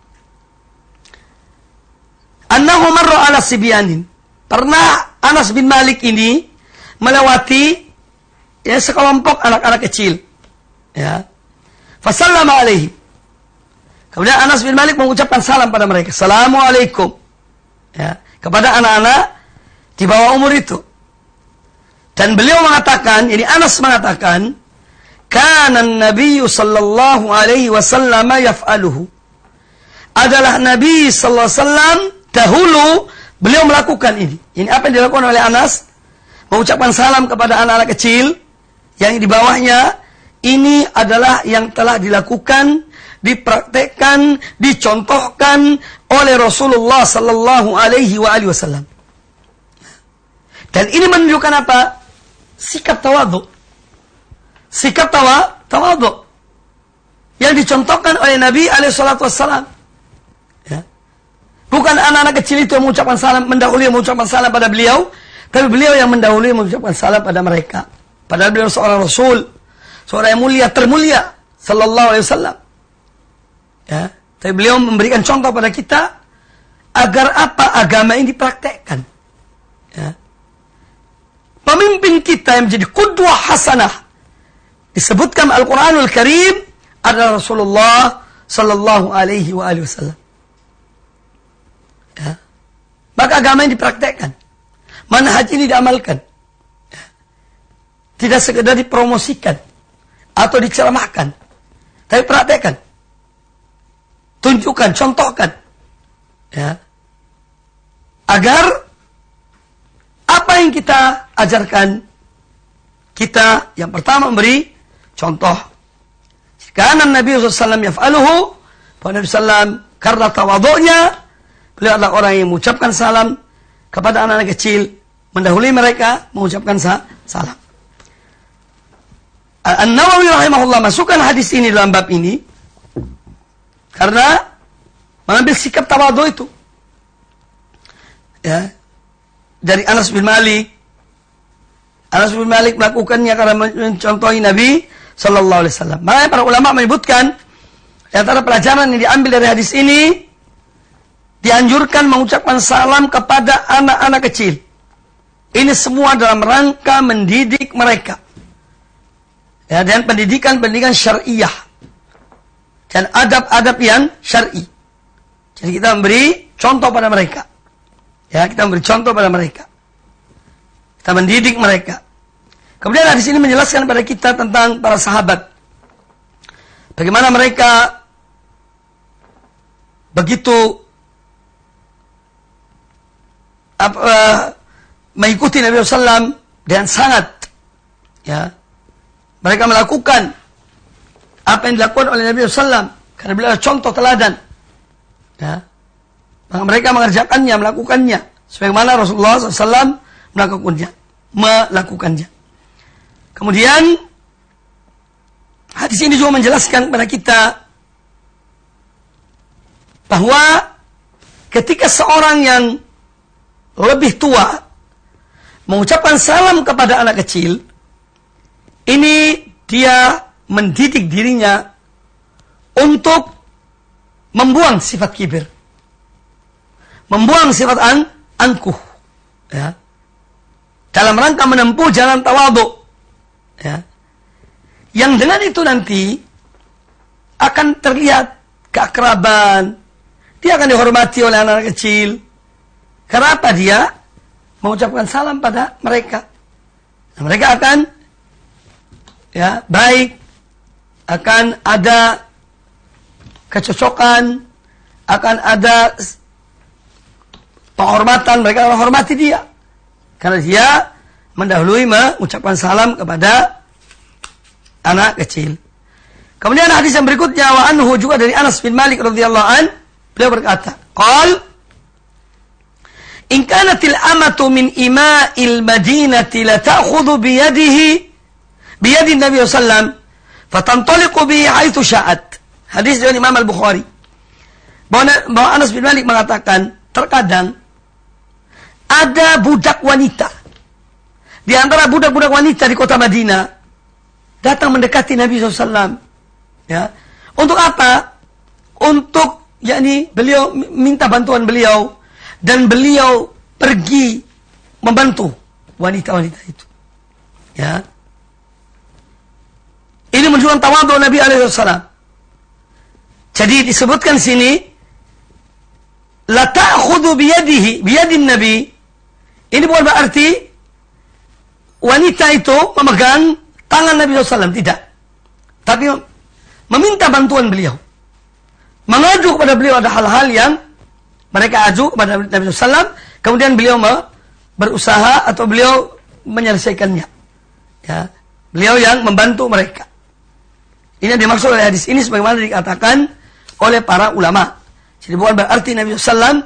annahu marra ala sibyanin. Pernah Anas bin Malik ini melewati ya sekelompok anak-anak kecil. Ya. Fasallama alaihi. Kemudian Anas bin Malik mengucapkan salam pada mereka. Assalamualaikum. Ya, kepada anak-anak di bawah umur itu. Dan beliau mengatakan, ini Anas mengatakan, kana an-nabiy sallallahu alaihi wasallam yaf'aluhu. Adalah Nabi sallallahu alaihi wasallam dahulu beliau melakukan ini. Ini apa yang dilakukan oleh Anas? Mengucapkan salam kepada anak-anak kecil yang di bawahnya. Ini adalah yang telah dilakukan, dipraktekkan, dicontohkan oleh Rasulullah sallallahu alaihi wasallam. Dan ini menunjukkan apa? Sikap tawadhu. Sikap tawadhu yang dicontohkan oleh Nabi alaihi salatu wassalam. Ya. Bukan anak-anak kecil itu yang mengucapkan salam, mendahului mengucapkan salam pada beliau, tapi beliau yang mendahului mengucapkan salam pada mereka. Padahal beliau seorang Rasul, seorang yang mulia, termulia, sallallahu alaihi wasallam. Ya, tapi beliau memberikan contoh pada kita agar apa? Agama ini dipraktekkan. Ya. Pemimpin kita yang menjadi qudwah hasanah disebutkan Al-Quranul Karim adalah Rasulullah sallallahu alaihi wasallam. Ya. Maka agama ini dipraktekkan. Manhaj ini diamalkan. Ya. Tidak sekedar dipromosikan atau diceramahkan, tapi praktekkan, tunjukkan, contohkan, ya, agar apa yang kita ajarkan, kita yang pertama memberi contoh. Karena Nabi SAW yaf'aluhu, Nabi SAW karena tawadhu'nya, beliau adalah orang yang mengucapkan salam kepada anak-anak kecil, mendahului mereka mengucapkan salam. An-Nawawi rahimahullah masukkan hadis ini dalam bab ini karena mengambil sikap tawadhu itu. Ya. Dari Anas bin Malik. Anas bin Malik melakukannya karena mencontohi Nabi sallallahu alaihi wasallam. Makanya para ulama menyebutkan di antara pelajaran yang diambil dari hadis ini, dianjurkan mengucapkan salam kepada anak-anak kecil. Ini semua dalam rangka mendidik mereka. Ya, dan pendidikan syariah dan adab-adab yang syar'i. Jadi kita memberi contoh pada mereka. Ya, kita memberi contoh pada mereka. Kita mendidik mereka. Kemudian hadis ini menjelaskan pada kita tentang para sahabat. Bagaimana mereka begitu mengikuti Nabi SAW dengan sangat, ya, Mereka melakukan apa yang dilakukan oleh Nabi SAW. Karena beliau adalah contoh teladan. Ya. Maka mereka mengerjakannya, melakukannya. Sebagaimana Rasulullah SAW melakukannya. Kemudian, hadis ini juga menjelaskan kepada kita bahwa ketika seorang yang lebih tua mengucapkan salam kepada anak kecil, ini dia mendidik dirinya untuk membuang sifat kibir, membuang sifat angkuh, ya, dalam rangka menempuh jalan tawadhu, ya, yang dengan itu nanti akan terlihat keakraban, dia akan dihormati oleh anak kecil. Karena apa? Dia mengucapkan salam pada mereka. Nah, mereka akan baik, akan ada kecocokan, akan ada penghormatan, mereka akan menghormati dia. Karena dia mendahului mengucapkan salam kepada anak kecil. Kemudian hadis yang berikutnya, wa anhu, juga dari Anas bin Malik radhiyallahu an, beliau berkata, qal in kanatil amatu min ima'il madinati la ta'khudhu bi yadi Nabi sallam fatantaliqu bihi haitsu sya'at. Hadis dari Imam Al-Bukhari. Bahwa Anas bin Malik mengatakan, terkadang ada budak wanita di antara budak-budak wanita di kota Madinah datang mendekati Nabi SAW. Ya. Untuk apa? Untuk beliau minta bantuan beliau dan beliau pergi membantu wanita-wanita itu. Ya. Ini menunjukkan tawadhu Nabi SAW. Jadi disebutkan sini, la ta'khudhu biyadin Nabi. Ini bukan berarti wanita itu memegang tangan Nabi SAW, tidak. Tapi meminta bantuan beliau. Mengaju kepada beliau ada hal-hal yang mereka aju kepada Nabi SAW, kemudian beliau berusaha atau beliau menyelesaikannya. Ya. Beliau yang membantu mereka. Ini yang dimaksud oleh hadis ini sebagaimana dikatakan oleh para ulama. Jadi bukan berarti Nabi SAW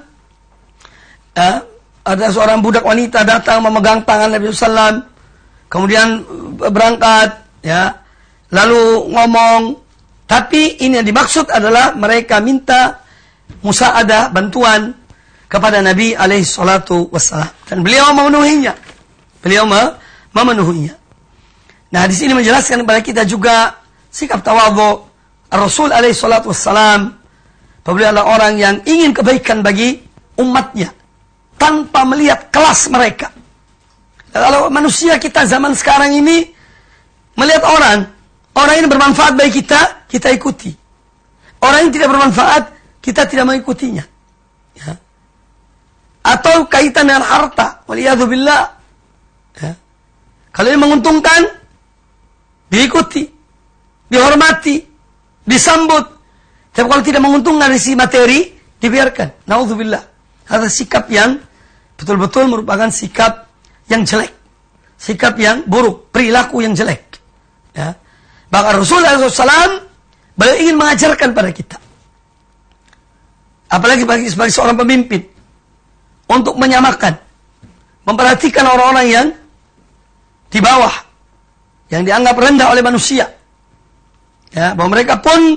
ada seorang budak wanita datang memegang tangan Nabi SAW, kemudian berangkat, ya, lalu ngomong. Tapi ini yang dimaksud adalah mereka minta musaadah, bantuan kepada Nabi alaihi salatu wassalam. Dan beliau memenuhinya. Beliau memenuhinya. Nah, di sini menjelaskan kepada kita juga sikap tawadhu Rasul alaihi salatu wassalam. Beliau adalah orang yang ingin kebaikan bagi umatnya tanpa melihat kelas mereka. Kalau manusia kita zaman sekarang ini melihat orang ini bermanfaat bagi kita, kita ikuti. Orang yang tidak bermanfaat, kita tidak mengikutinya. Ya. Atau kaitan dengan harta, waliyadzubillah. Ya. Kalau ini menguntungkan, diikuti, dihormati, disambut. Tapi kalau tidak menguntungkan dari si materi, dibiarkan. Na'udzubillah. Ada sikap yang betul-betul merupakan sikap yang jelek. Sikap yang buruk, perilaku yang jelek. Ya. Bahkan Rasulullah SAW beliau ingin mengajarkan pada kita, apalagi sebagai seorang pemimpin, untuk menyamakan, memperhatikan orang-orang yang di bawah, yang dianggap rendah oleh manusia, ya, bahwa mereka pun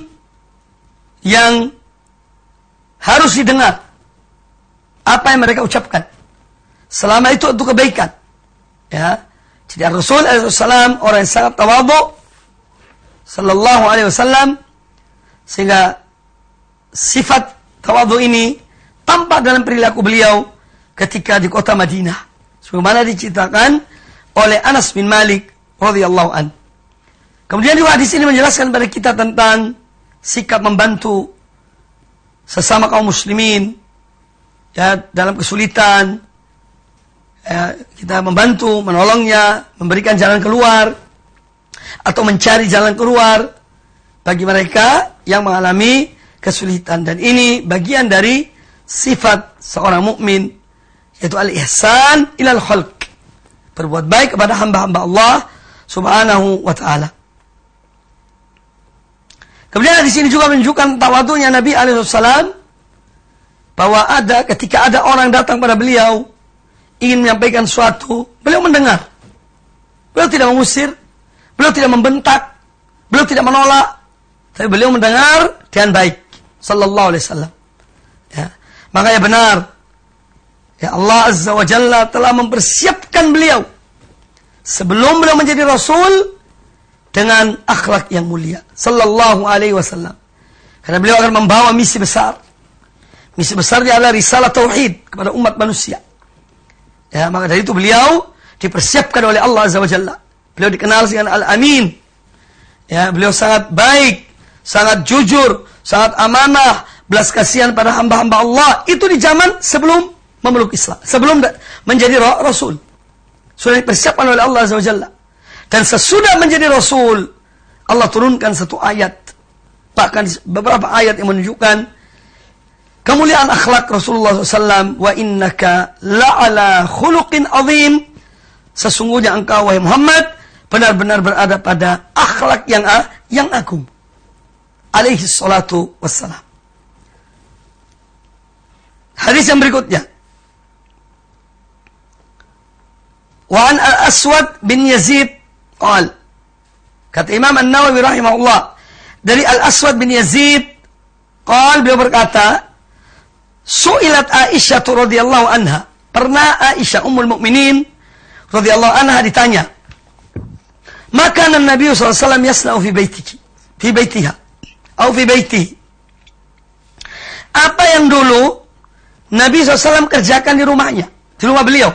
yang harus didengar apa yang mereka ucapkan, selama itu untuk kebaikan. Ya. Jadi Rasulullah SAW orang yang sangat tawadhu sallallahu alaihi wasallam, sehingga sifat tawadhu ini tampak dalam perilaku beliau ketika di kota Madinah, sebagaimana diceritakan oleh Anas bin Malik radhiyallahu an. Kemudian juga hadis ini menjelaskan kepada kita tentang sikap membantu sesama kaum muslimin, ya, dalam kesulitan, ya, kita membantu, menolongnya, memberikan jalan keluar atau mencari jalan keluar bagi mereka yang mengalami kesulitan. Dan ini bagian dari sifat seorang mukmin, yaitu al-ihsan ilal khalq, berbuat baik kepada hamba-hamba Allah subhanahu wa ta'ala. Kemudian di sini juga menunjukkan tawadhunya Nabi alaihissalam, bahwa ketika ada orang datang pada beliau ingin menyampaikan sesuatu, beliau mendengar. Beliau tidak mengusir, beliau tidak membentak, beliau tidak menolak, tapi beliau mendengar dengan baik. Sallallahu alaihi wasallam. Ya, makanya benar. Ya, Allah Azza wa Jalla telah mempersiapkan beliau sebelum beliau menjadi Rasul dengan akhlak yang mulia. Sallallahu alaihi wasallam. Karena beliau akan membawa misi besar. Misi besarnya adalah risalah tauhid kepada umat manusia. Ya, maka dari itu beliau dipersiapkan oleh Allah Azza wa Jalla. Beliau dikenal dengan Al-Amin. Ya, beliau sangat baik, sangat jujur, sangat amanah, belas kasihan pada hamba-hamba Allah. Itu di zaman sebelum memeluk Islam, sebelum menjadi Rasul. Sudah dipersiapkan oleh Allah Azza wa Jalla. Dan sesudah menjadi Rasul, Allah turunkan satu ayat, bahkan beberapa ayat yang menunjukkan kemuliaan akhlak Rasulullah SAW. Wa innaka la'ala khuluqin azim. Sesungguhnya engkau, wahai Muhammad, benar-benar berada pada akhlak yang agung. Alaihi salatu wassalam. Hadis yang berikutnya. Wa an al-Aswad bin Yazid qal. Kata Imam An-Nawawi rahimahullah, dari Al-Aswad bin Yazid qal, beliau berkata, su'ilat Aisyah radhiyallahu anha. Pernah Aisyah ummul mukminin radhiyallahu anha ditanya, maka Nabi sallallahu alaihi wasallam yasna'u fi baitiha atau fi baitihi. Apa yang dulu Nabi SAW kerjakan di rumahnya, di rumah beliau.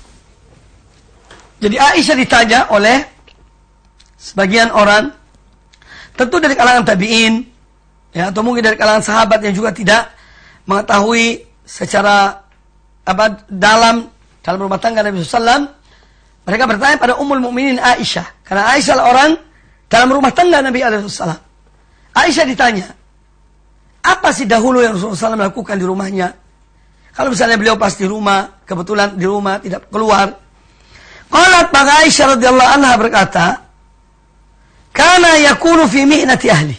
Jadi Aisyah ditanya oleh sebagian orang, tentu dari kalangan tabi'in, ya, atau mungkin dari kalangan sahabat yang juga tidak mengetahui secara dalam rumah tangga Nabi SAW. Mereka bertanya pada Ummul Mukminin Aisyah, karena Aisyah adalah orang dalam rumah tangga Nabi SAW. Aisyah ditanya, apa sih dahulu yang Rasulullah SAW lakukan di rumahnya? Kalau misalnya beliau pas di rumah, kebetulan di rumah tidak keluar. Qalat, maka Aisyah radhiyallahu anha berkata, kana yakunu fi mihnati ahli,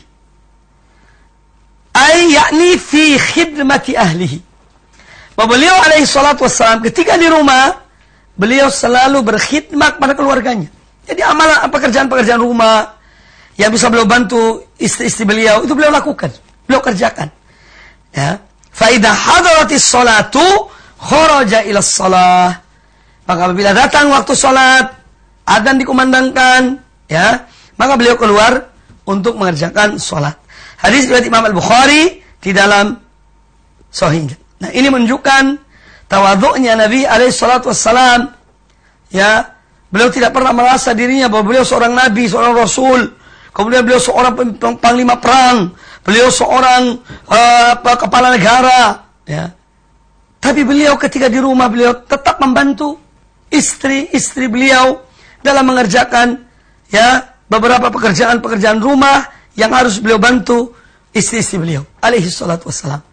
ay yakni fi khidmati ahlihi. Bahwa beliau alaihi salatu wassalam ketika di rumah, beliau selalu berkhidmat pada keluarganya. Jadi amalan pekerjaan-pekerjaan rumah yang bisa beliau bantu istri-istri beliau, itu beliau lakukan, beliau kerjakan. Ya, fa idza hadaratis salatu kharaja ila shalah. Maka apabila datang waktu salat, adzan dikumandangkan, ya, maka beliau keluar untuk mengerjakan salat. Hadis riwayat Imam Al-Bukhari di dalam Sahihnya. Nah, ini menunjukkan tawadhu'nya Nabi alaihi salatu wassalam. Ya, beliau tidak pernah merasa dirinya bahwa beliau seorang nabi, seorang rasul. Kemudian beliau seorang panglima perang, beliau seorang kepala negara, ya. Tapi beliau ketika di rumah, beliau tetap membantu istri-istri beliau dalam mengerjakan, ya, beberapa pekerjaan-pekerjaan rumah yang harus beliau bantu istri-istri beliau alaihi salatu wassalam.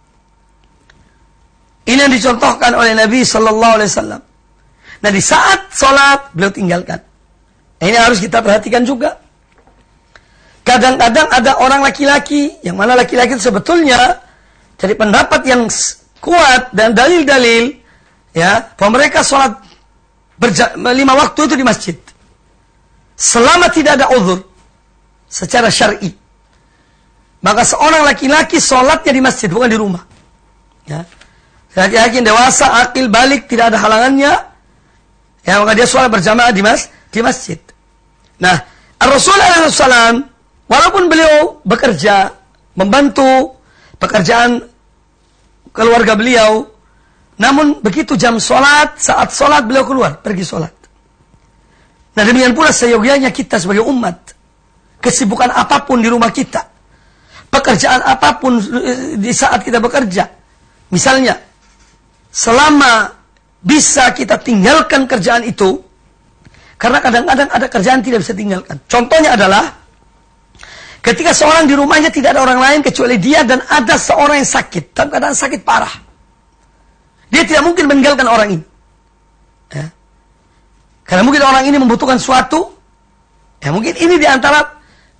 Ini yang dicontohkan oleh Nabi sallallahu alaihi wasallam. Nah, di saat sholat beliau tinggalkan. Ini harus kita perhatikan juga. Kadang-kadang ada orang laki-laki, yang mana laki-laki itu sebetulnya dari pendapat yang kuat dan dalil-dalil, ya, bahwa mereka sholat 5 waktu itu di masjid, selama tidak ada uzur secara syar'i. Maka seorang laki-laki sholatnya di masjid, bukan di rumah. Ya, laki-laki yang dewasa, akil, balik, tidak ada halangannya, ya, maka dia sholat berjamaah di masjid. Nah, Rasulullah SAW, walaupun beliau bekerja, membantu pekerjaan keluarga beliau, namun begitu jam sholat, saat sholat beliau keluar, pergi sholat. Nah, demikian pula seyogianya kita sebagai umat, kesibukan apapun di rumah kita, pekerjaan apapun di saat kita bekerja, misalnya, selama bisa kita tinggalkan kerjaan itu, karena kadang-kadang ada kerjaan tidak bisa tinggalkan. Contohnya adalah ketika seorang di rumahnya tidak ada orang lain kecuali dia dan ada seorang yang sakit, dalam keadaan sakit parah. Dia tidak mungkin meninggalkan orang ini. Ya. Karena mungkin orang ini membutuhkan suatu, ya mungkin ini di antara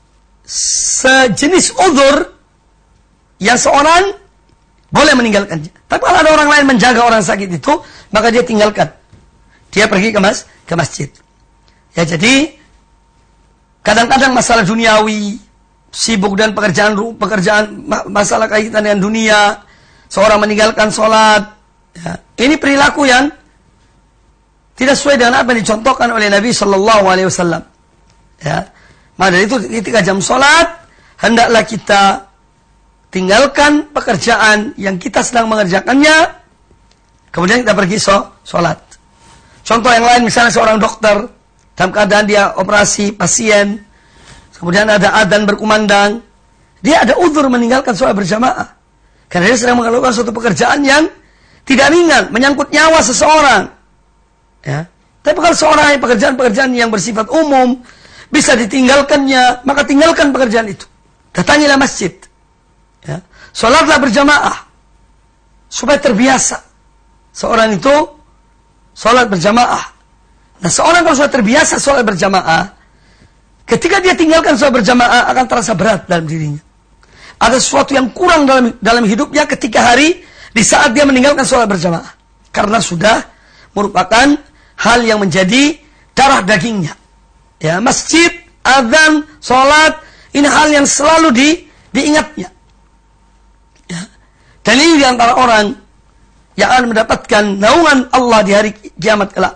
sejenis uzur yang seorang boleh meninggalkannya. Tapi kalau ada orang lain menjaga orang sakit itu, maka dia tinggalkan. Dia pergi ke masjid. Ya, jadi kadang-kadang masalah duniawi, sibuk dan pekerjaan masalah kaitan dengan dunia, seorang meninggalkan sholat. Ya, ini perilaku yang tidak sesuai dengan apa yang dicontohkan oleh Nabi Shallallahu Alaihi Wasallam. Ya, maka dari itu ketika jam sholat, hendaklah kita tinggalkan pekerjaan yang kita sedang mengerjakannya, kemudian kita pergi sholat. Contoh yang lain, misalnya seorang dokter dalam keadaan dia operasi pasien, kemudian ada adzan berkumandang, dia ada uzur meninggalkan sholat berjamaah karena dia sedang melakukan suatu pekerjaan yang tidak ringan, menyangkut nyawa seseorang. Ya. Tapi kalau seorang pekerjaan-pekerjaan yang bersifat umum bisa ditinggalkannya, maka tinggalkan pekerjaan itu. Datangilah masjid. Ya. Sholatlah berjamaah supaya terbiasa seorang itu sholat berjamaah. Nah, seorang kalau sudah terbiasa sholat berjamaah, ketika dia tinggalkan sholat berjamaah akan terasa berat dalam dirinya. Ada sesuatu yang kurang dalam hidupnya ketika hari di saat dia meninggalkan sholat berjamaah, karena sudah merupakan hal yang menjadi darah dagingnya. Ya, masjid, adzan, sholat, ini hal yang selalu diingatnya. Ya. Dan ini diantara orang yang akan mendapatkan naungan Allah di hari kiamat kelak.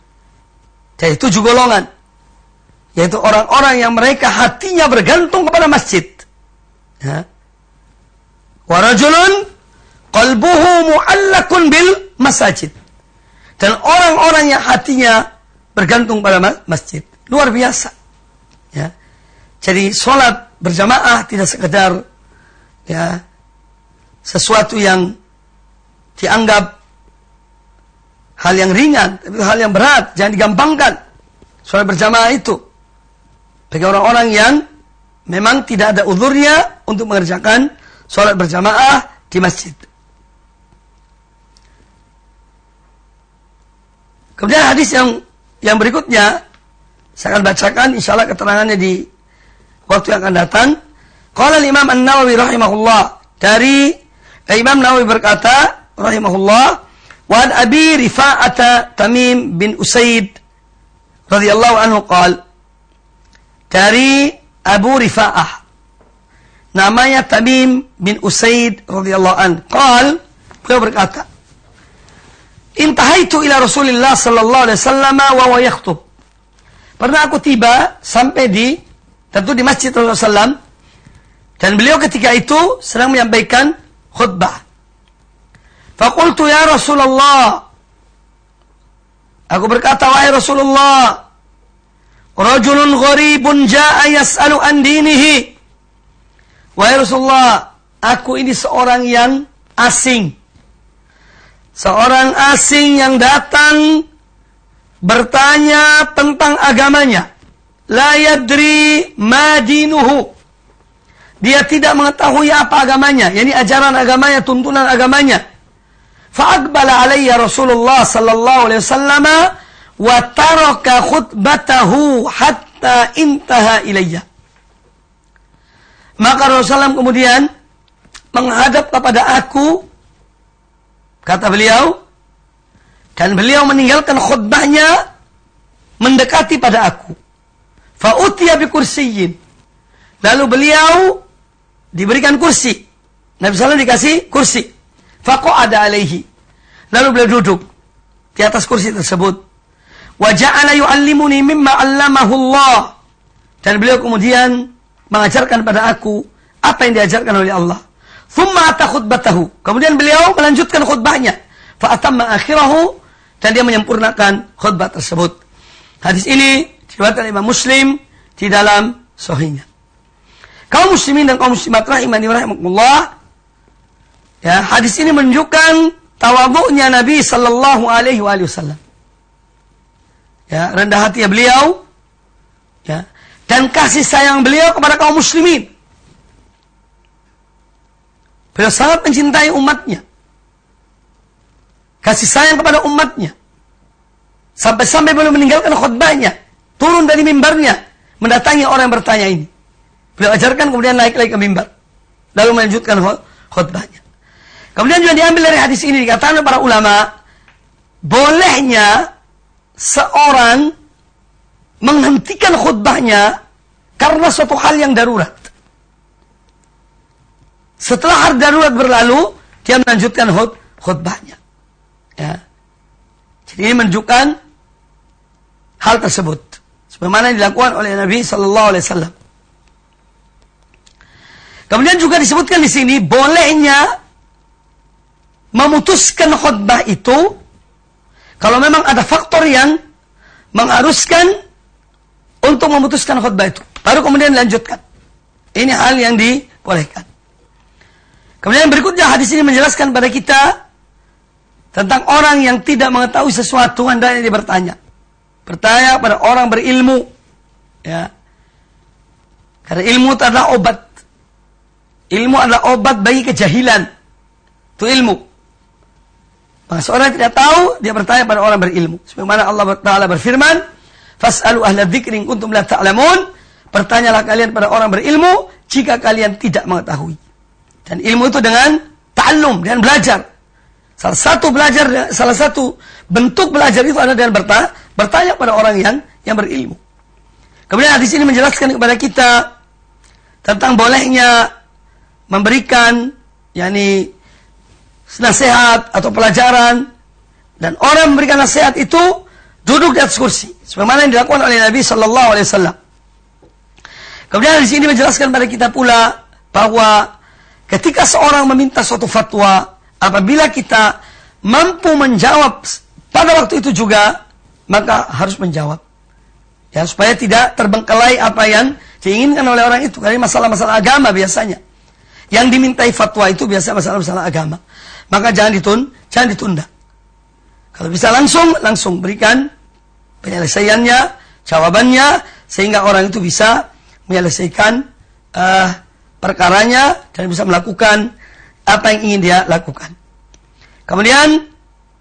Yaitu 7 golongan. Yaitu orang-orang yang mereka hatinya bergantung kepada masjid. Ya. Wa rajulun qalbuhu mu'allakun bil masajid. Dan orang-orang yang hatinya bergantung pada masjid. Luar biasa. Ya. Jadi sholat berjamaah tidak sekedar ya sesuatu yang dianggap hal yang ringan, tapi hal yang berat, jangan digampangkan. Sholat berjamaah itu bagi orang-orang yang memang tidak ada uzurnya untuk mengerjakan sholat berjamaah di masjid. Kemudian hadis yang berikutnya saya akan bacakan, insyaallah keterangannya di waktu yang akan datang. Qala Imam An-Nawawi rahimahullah, dari Imam Nawawi berkata rahimahullah, wa an Abi Rifa'ata Tamim bin Usaid radhiyallahu anhu qala, dari Abu Rifa'ah namanya Tamim bin Usaid radhiyallahu anhu qala, beliau berkata, intahaitu ila Rasulillah sallallahu alaihi wasallam wa huwa yakhutub. Pernah aku tiba sampai tentu di Masjid Rasulullah sallam, dan beliau ketika itu sedang menyampaikan khutbah. Faqultu ya Rasulullah, aku berkata, wahai Rasulullah, rajulun gharibun jaa yas'alu an dinihi. Wahai Rasulullah, aku ini seorang yang asing. Seorang asing yang datang bertanya tentang agamanya. La yadri ma dinuhu. Dia tidak mengetahui apa agamanya, yakni ajaran agamanya, tuntunan agamanya. Fa'aqbala alayya Rasulullah sallallahu alaihi wasallam wa taraka khutbatahu hatta intaha ilayya. Maka Rasulullah kemudian menghadap kepada aku, kata beliau, dan beliau meninggalkan khutbahnya mendekati pada aku. Fa'utiya bi kursiyyin. Lalu beliau diberikan kursi. Nabi sallallahu dikasih kursi. Faqa'ada alaihi. Lalu beliau duduk di atas kursi tersebut. Wa ja'ala yu'allimuni mimma 'allamahu Allah. Dan beliau kemudian mengajarkan pada aku apa yang diajarkan oleh Allah. Thumma ata khutbatahu. Kemudian beliau melanjutkan khutbahnya. Fa atamma akhirahu, dan dia menyempurnakan khutbah tersebut. Hadis ini diriwayatkan Imam Muslim di dalam sahihnya. Kaum muslimin dan kaum muslimat rahimani wa rahimakumullah, ya, hadis ini menunjukkan tawadhu'nya Nabi sallallahu alaihi wasallam. Ya, rendah hati beliau, ya, dan kasih sayang beliau kepada kaum muslimin. Beliau sangat mencintai umatnya. Kasih sayang kepada umatnya. Sampai-sampai beliau meninggalkan khutbahnya, turun dari mimbarnya, mendatangi orang yang bertanya ini. Beliau ajarkan kemudian naik lagi ke mimbar. Lalu melanjutkan khutbahnya. Kemudian juga diambil dari hadis ini dikatakan oleh para ulama, bolehnya seorang menghentikan khutbahnya karena suatu hal yang darurat. Setelah hal darurat berlalu, dia melanjutkan khutbahnya. Ya. Jadi ini menunjukkan hal tersebut, sebagaimana dilakukan oleh Nabi Sallallahu Alaihi Wasallam. Kemudian juga disebutkan di sini bolehnya memutuskan khutbah itu kalau memang ada faktor yang mengharuskan untuk memutuskan khutbah itu, baru kemudian dilanjutkan. Ini hal yang dibolehkan. Kemudian berikutnya hadis ini menjelaskan pada kita tentang orang yang tidak mengetahui sesuatu hendaknya dia bertanya. Bertanya pada orang berilmu. Ya. Karena ilmu itu adalah obat. Ilmu adalah obat bagi kejahilan. Itu ilmu. Maka seorang tidak tahu, dia bertanya pada orang berilmu. Sebagaimana Allah Ta'ala berfirman, "Fas'alu ahla dzikri in kuntum la ta'lamun." Bertanyalah kalian pada orang berilmu jika kalian tidak mengetahui. Dan ilmu itu dengan ta'allum, dengan belajar. Salah satu bentuk belajar itu adalah dengan bertanya pada orang yang berilmu. Kemudian hadis ini menjelaskan kepada kita tentang bolehnya memberikan nasihat atau pelajaran, dan orang memberikan nasihat itu duduk di atas kursi, sebagaimana yang dilakukan oleh Nabi Sallallahu Alaihi Wasallam. Kemudian di sini menjelaskan pada kita pula bahwa ketika seorang meminta suatu fatwa, apabila kita mampu menjawab pada waktu itu juga, maka harus menjawab. Ya, supaya tidak terbengkelai apa yang diinginkan oleh orang itu. Karena masalah-masalah agama biasanya. Yang dimintai fatwa itu biasanya masalah-masalah agama. Maka jangan ditunda. Kalau bisa langsung berikan penyelesaiannya, jawabannya, sehingga orang itu bisa menyelesaikan perkaranya dan bisa melakukan apa yang ingin dia lakukan. Kemudian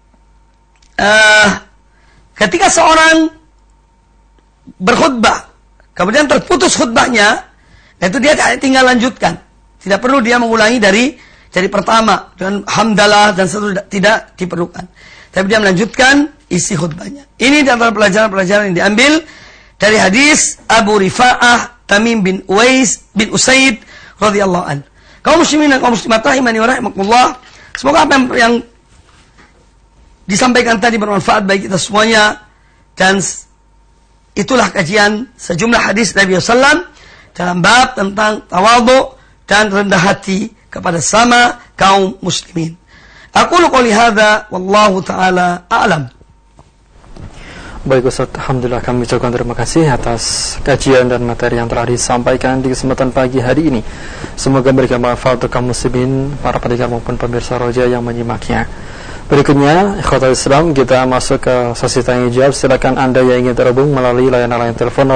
ketika seorang berkhutbah kemudian terputus khutbahnya, itu dia tinggal lanjutkan. Tidak perlu dia mengulangi dari pertama dengan hamdalah dan seterusnya, tidak diperlukan. Tapi dia melanjutkan isi khutbahnya. Ini adalah pelajaran-pelajaran yang diambil dari hadis Abu Rifa'ah Tamim bin Usaid radhiyallahu an. Kaum muslimin dan kaum muslimat rahimani wa rahimakumullah, semoga apa yang disampaikan tadi bermanfaat bagi kita semuanya, dan itulah kajian sejumlah hadis Nabi SAW dalam bab tentang tawadhu dan rendah hati kepada sama kaum muslimin. Aqulu qouli hadza wallahu taala a'lam. Baik Ustaz, alhamdulillah kami ucapkan terima kasih atas kajian dan materi yang telah disampaikan di kesempatan pagi hari ini. Semoga memberikan manfaat untuk kaum muslimin, para pendengar maupun pemirsa Roja yang menyimaknya. Berikutnya, ikhwatul Islam, kita masuk ke sesi tanya jawab. Silakan Anda yang ingin terhubung melalui layanan telepon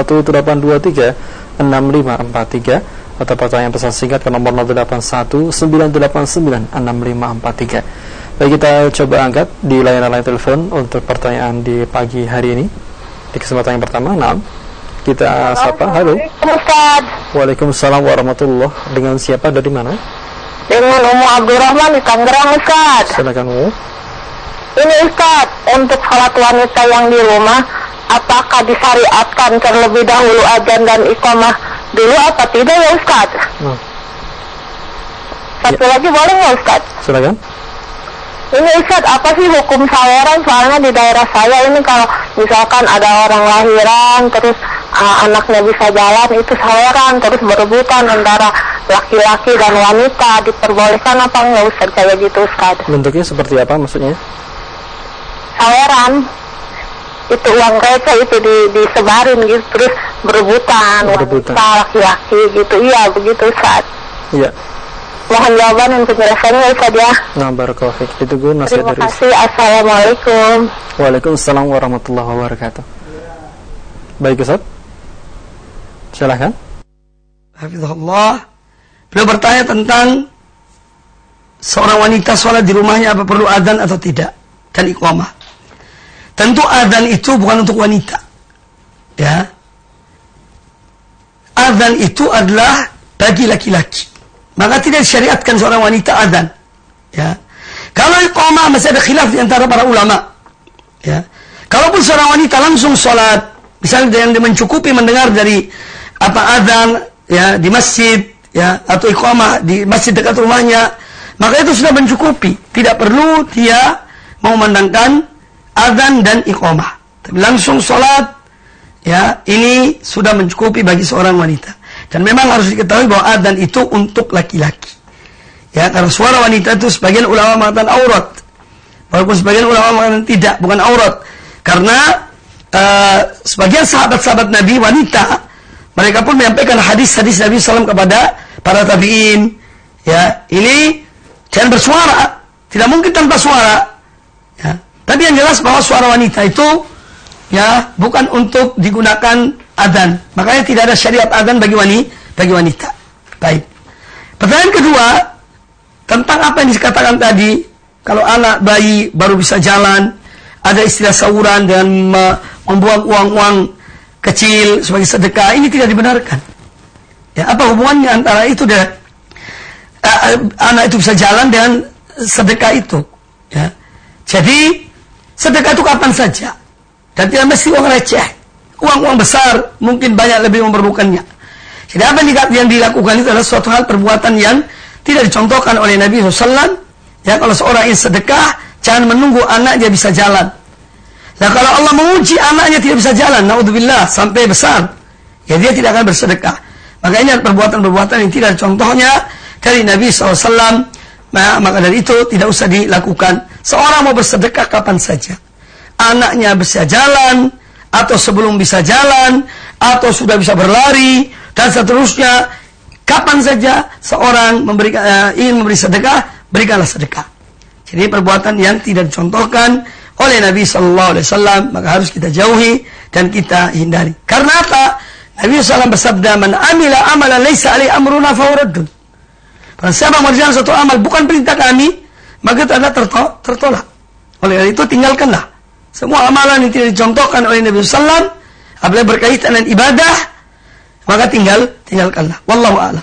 0218236543 atau pertanyaan pesan singkat ke nomor 0819896543. Baik, kita coba angkat di layanan telepon untuk pertanyaan di pagi hari ini. Di kesempatan yang pertama, kita sapa. Halo. Ustaz. Waalaikumsalam warahmatullahi. Dengan siapa, dari mana? Dengan Ummu Abdurrahman di Tangerang, Ustaz. Silakan Ummu. Ini Ustaz, untuk salat wanita yang di rumah, apakah disyariatkan terlebih dahulu azan dan iqamah dulu apa tidak ya Ustaz? Satu lagi boleh nggak Ustaz? Silakan. Ini Ustaz, apa sih hukum saweran? Soalnya di daerah saya ini kalau misalkan ada orang lahiran terus anaknya bisa jalan, itu saweran terus berebutan antara laki-laki dan wanita, diperbolehkan apa enggak Ustaz kayak gitu Ustaz? Bentuknya seperti apa maksudnya? Saweran itu uang receh itu disebarin gitu terus berebutan. Wanita laki-laki gitu. Iya begitu Ustaz. Iya. Mohon jawaban dan penjelasannya Ustaz ya. Nah, barakallahu fiik. Itu gue nasihat dari Terima kasih. Assalamualaikum. Waalaikumsalam warahmatullahi wabarakatuh. Baik Ustaz, silakan. Hafizahullah. Beliau bertanya tentang seorang wanita sholat di rumahnya apa perlu adzan atau tidak, dan iqamah. Tentu adzan itu bukan untuk wanita. Ya. azan itu adalah bagi laki-laki. Maka tidak disyariatkan seorang wanita azan. Ya. Kalau iqamah masih ada khilaf di antara para ulama. Ya. Kalaupun seorang wanita langsung sholat, misalnya yang mencukupi mendengar dari azan ya di masjid ya atau iqamah di masjid dekat rumahnya, maka itu sudah mencukupi. Tidak perlu dia memandangkan azan dan iqamah. Tapi langsung sholat ya ini sudah mencukupi bagi seorang wanita. Dan memang harus diketahui bahwa azan itu untuk laki-laki. Ya, karena suara wanita itu sebagian ulama mengatakan aurat. Walaupun sebagian ulama mengatakan tidak, bukan aurat. Karena sebagian sahabat-sahabat Nabi wanita, mereka pun menyampaikan hadis-hadis Nabi SAW kepada para tabi'in. Ya, ini jangan bersuara, tidak mungkin tanpa suara. Ya, tapi yang jelas bahwa suara wanita itu ya bukan untuk digunakan adzan. Makanya tidak ada syariat adzan bagi wanita. Baik. Pertanyaan kedua tentang apa yang dikatakan tadi, kalau anak bayi baru bisa jalan, ada istilah sauran dan membuang uang-uang kecil sebagai sedekah, ini tidak dibenarkan. Ya, apa hubungannya antara itu dan anak itu bisa jalan dengan sedekah itu? Ya. Jadi sedekah itu kapan saja dan tidak mesti uang receh, uang-uang besar mungkin banyak lebih memerlukannya. Jadi apa yang dilakukan itu adalah suatu hal perbuatan yang tidak dicontohkan oleh Nabi SAW. Ya, kalau seorang yang sedekah, jangan menunggu anaknya bisa jalan. Nah, kalau Allah menguji anaknya tidak bisa jalan, naudzubillah, sampai besar, ya dia tidak akan bersedekah. Maka ini adalah perbuatan-perbuatan yang tidak ada contohnya dari Nabi SAW. Maka dari itu tidak usah dilakukan. Seorang mau bersedekah kapan saja. Anaknya bisa jalan, atau sebelum bisa jalan, atau sudah bisa berlari, dan seterusnya. Kapan saja seorang ingin memberi sedekah, berikanlah sedekah. Jadi perbuatan yang tidak dicontohkan oleh Nabi SAW, maka harus kita jauhi dan kita hindari. Karena apa? Nabi SAW bersabda, "Man amila amalan laisa alaihi amruna fahuwa raddun." Barang siapa mengerjakan suatu amal bukan perintah kami, maka itu adalah tertolak. Oleh itu tinggalkanlah semua amalan yang tidak dicontohkan oleh Nabi SAW, apalagi berkaitan dengan ibadah, maka tinggalkanlah. Wallahu a'lam.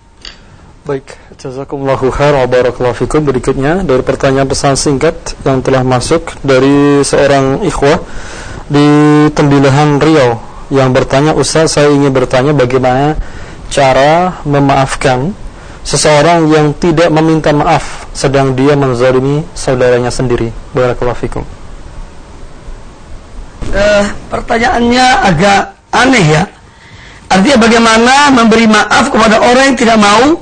Baik, jazakumullahu khair wa barakallahu fikum. Berikutnya dari pertanyaan pesan singkat yang telah masuk dari seorang ikhwah di Tembilahan Riau yang bertanya, "Ustaz, saya ingin bertanya bagaimana cara memaafkan seseorang yang tidak meminta maaf sedang dia menzalimi saudaranya sendiri." Barakallahu fikum. Pertanyaannya agak aneh ya. Artinya bagaimana memberi maaf kepada orang yang tidak mau,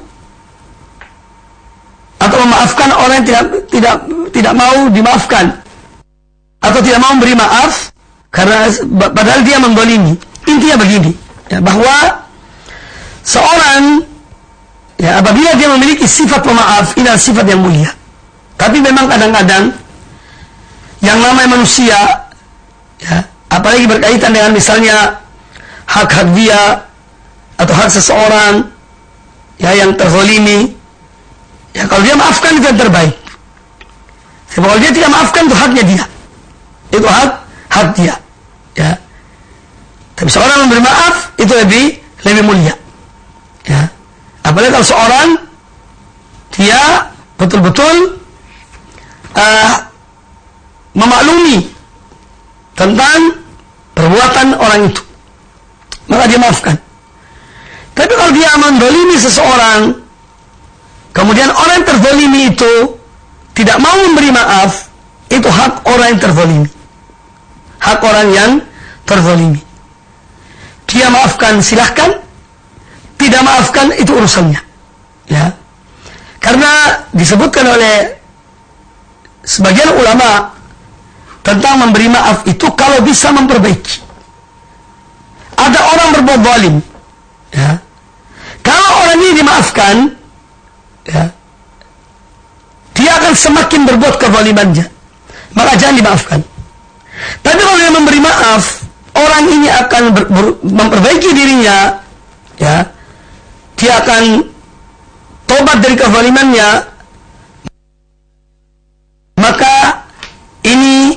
atau memaafkan orang yang tidak mau dimaafkan, atau tidak mau memberi maaf karena padahal dia mendolimi. Intinya begini ya, bahwa seorang ya apabila dia memiliki sifat pemaaf, ini adalah sifat yang mulia. Tapi memang kadang-kadang yang namanya manusia ya, apalagi berkaitan dengan misalnya hak-hak dia atau hak seseorang ya yang terzalimi, ya kalau dia maafkan itu yang terbaik. Sebab kalau dia tidak maafkan itu haknya dia, itu hak dia ya. Tapi seorang memberi maaf itu lebih mulia ya. Apalagi kalau seorang dia betul-betul memaklumi tentang perbuatan orang itu, maka dia maafkan. Tapi kalau dia mendolimi seseorang, kemudian orang yang terzalimi itu tidak mau memberi maaf, itu hak orang yang terzalimi. Hak orang yang terzalimi. Dia maafkan silahkan, tidak maafkan itu urusannya. Ya. Karena disebutkan oleh sebagian ulama tentang memberi maaf itu kalau bisa memperbaiki. Ada orang berbuat zalim, ya. Kalau orang ini dimaafkan, ya, dia akan semakin berbuat kezalimannya, maka jangan dimaafkan. Tapi kalau dia memberi maaf, orang ini akan memperbaiki dirinya, ya. Dia akan tobat dari kezalimannya, maka ini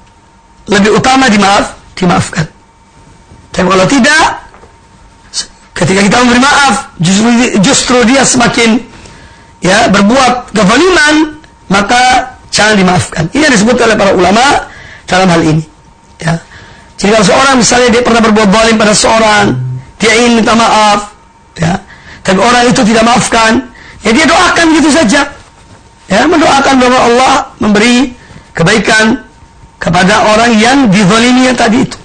lebih utama dimaafkan. Dan kalau tidak, ketika kita memberi maaf, justru dia semakin berbuat kezaliman, maka jangan dimaafkan. Ini yang disebut oleh para ulama dalam hal ini. Ya. Jadi kalau seorang misalnya dia pernah berbuat zalim pada seorang, dia ingin minta maaf, tapi orang itu tidak maafkan, dia doakan gitu saja. Mendoakan bahwa Allah memberi kebaikan kepada orang yang dizaliminya tadi itu.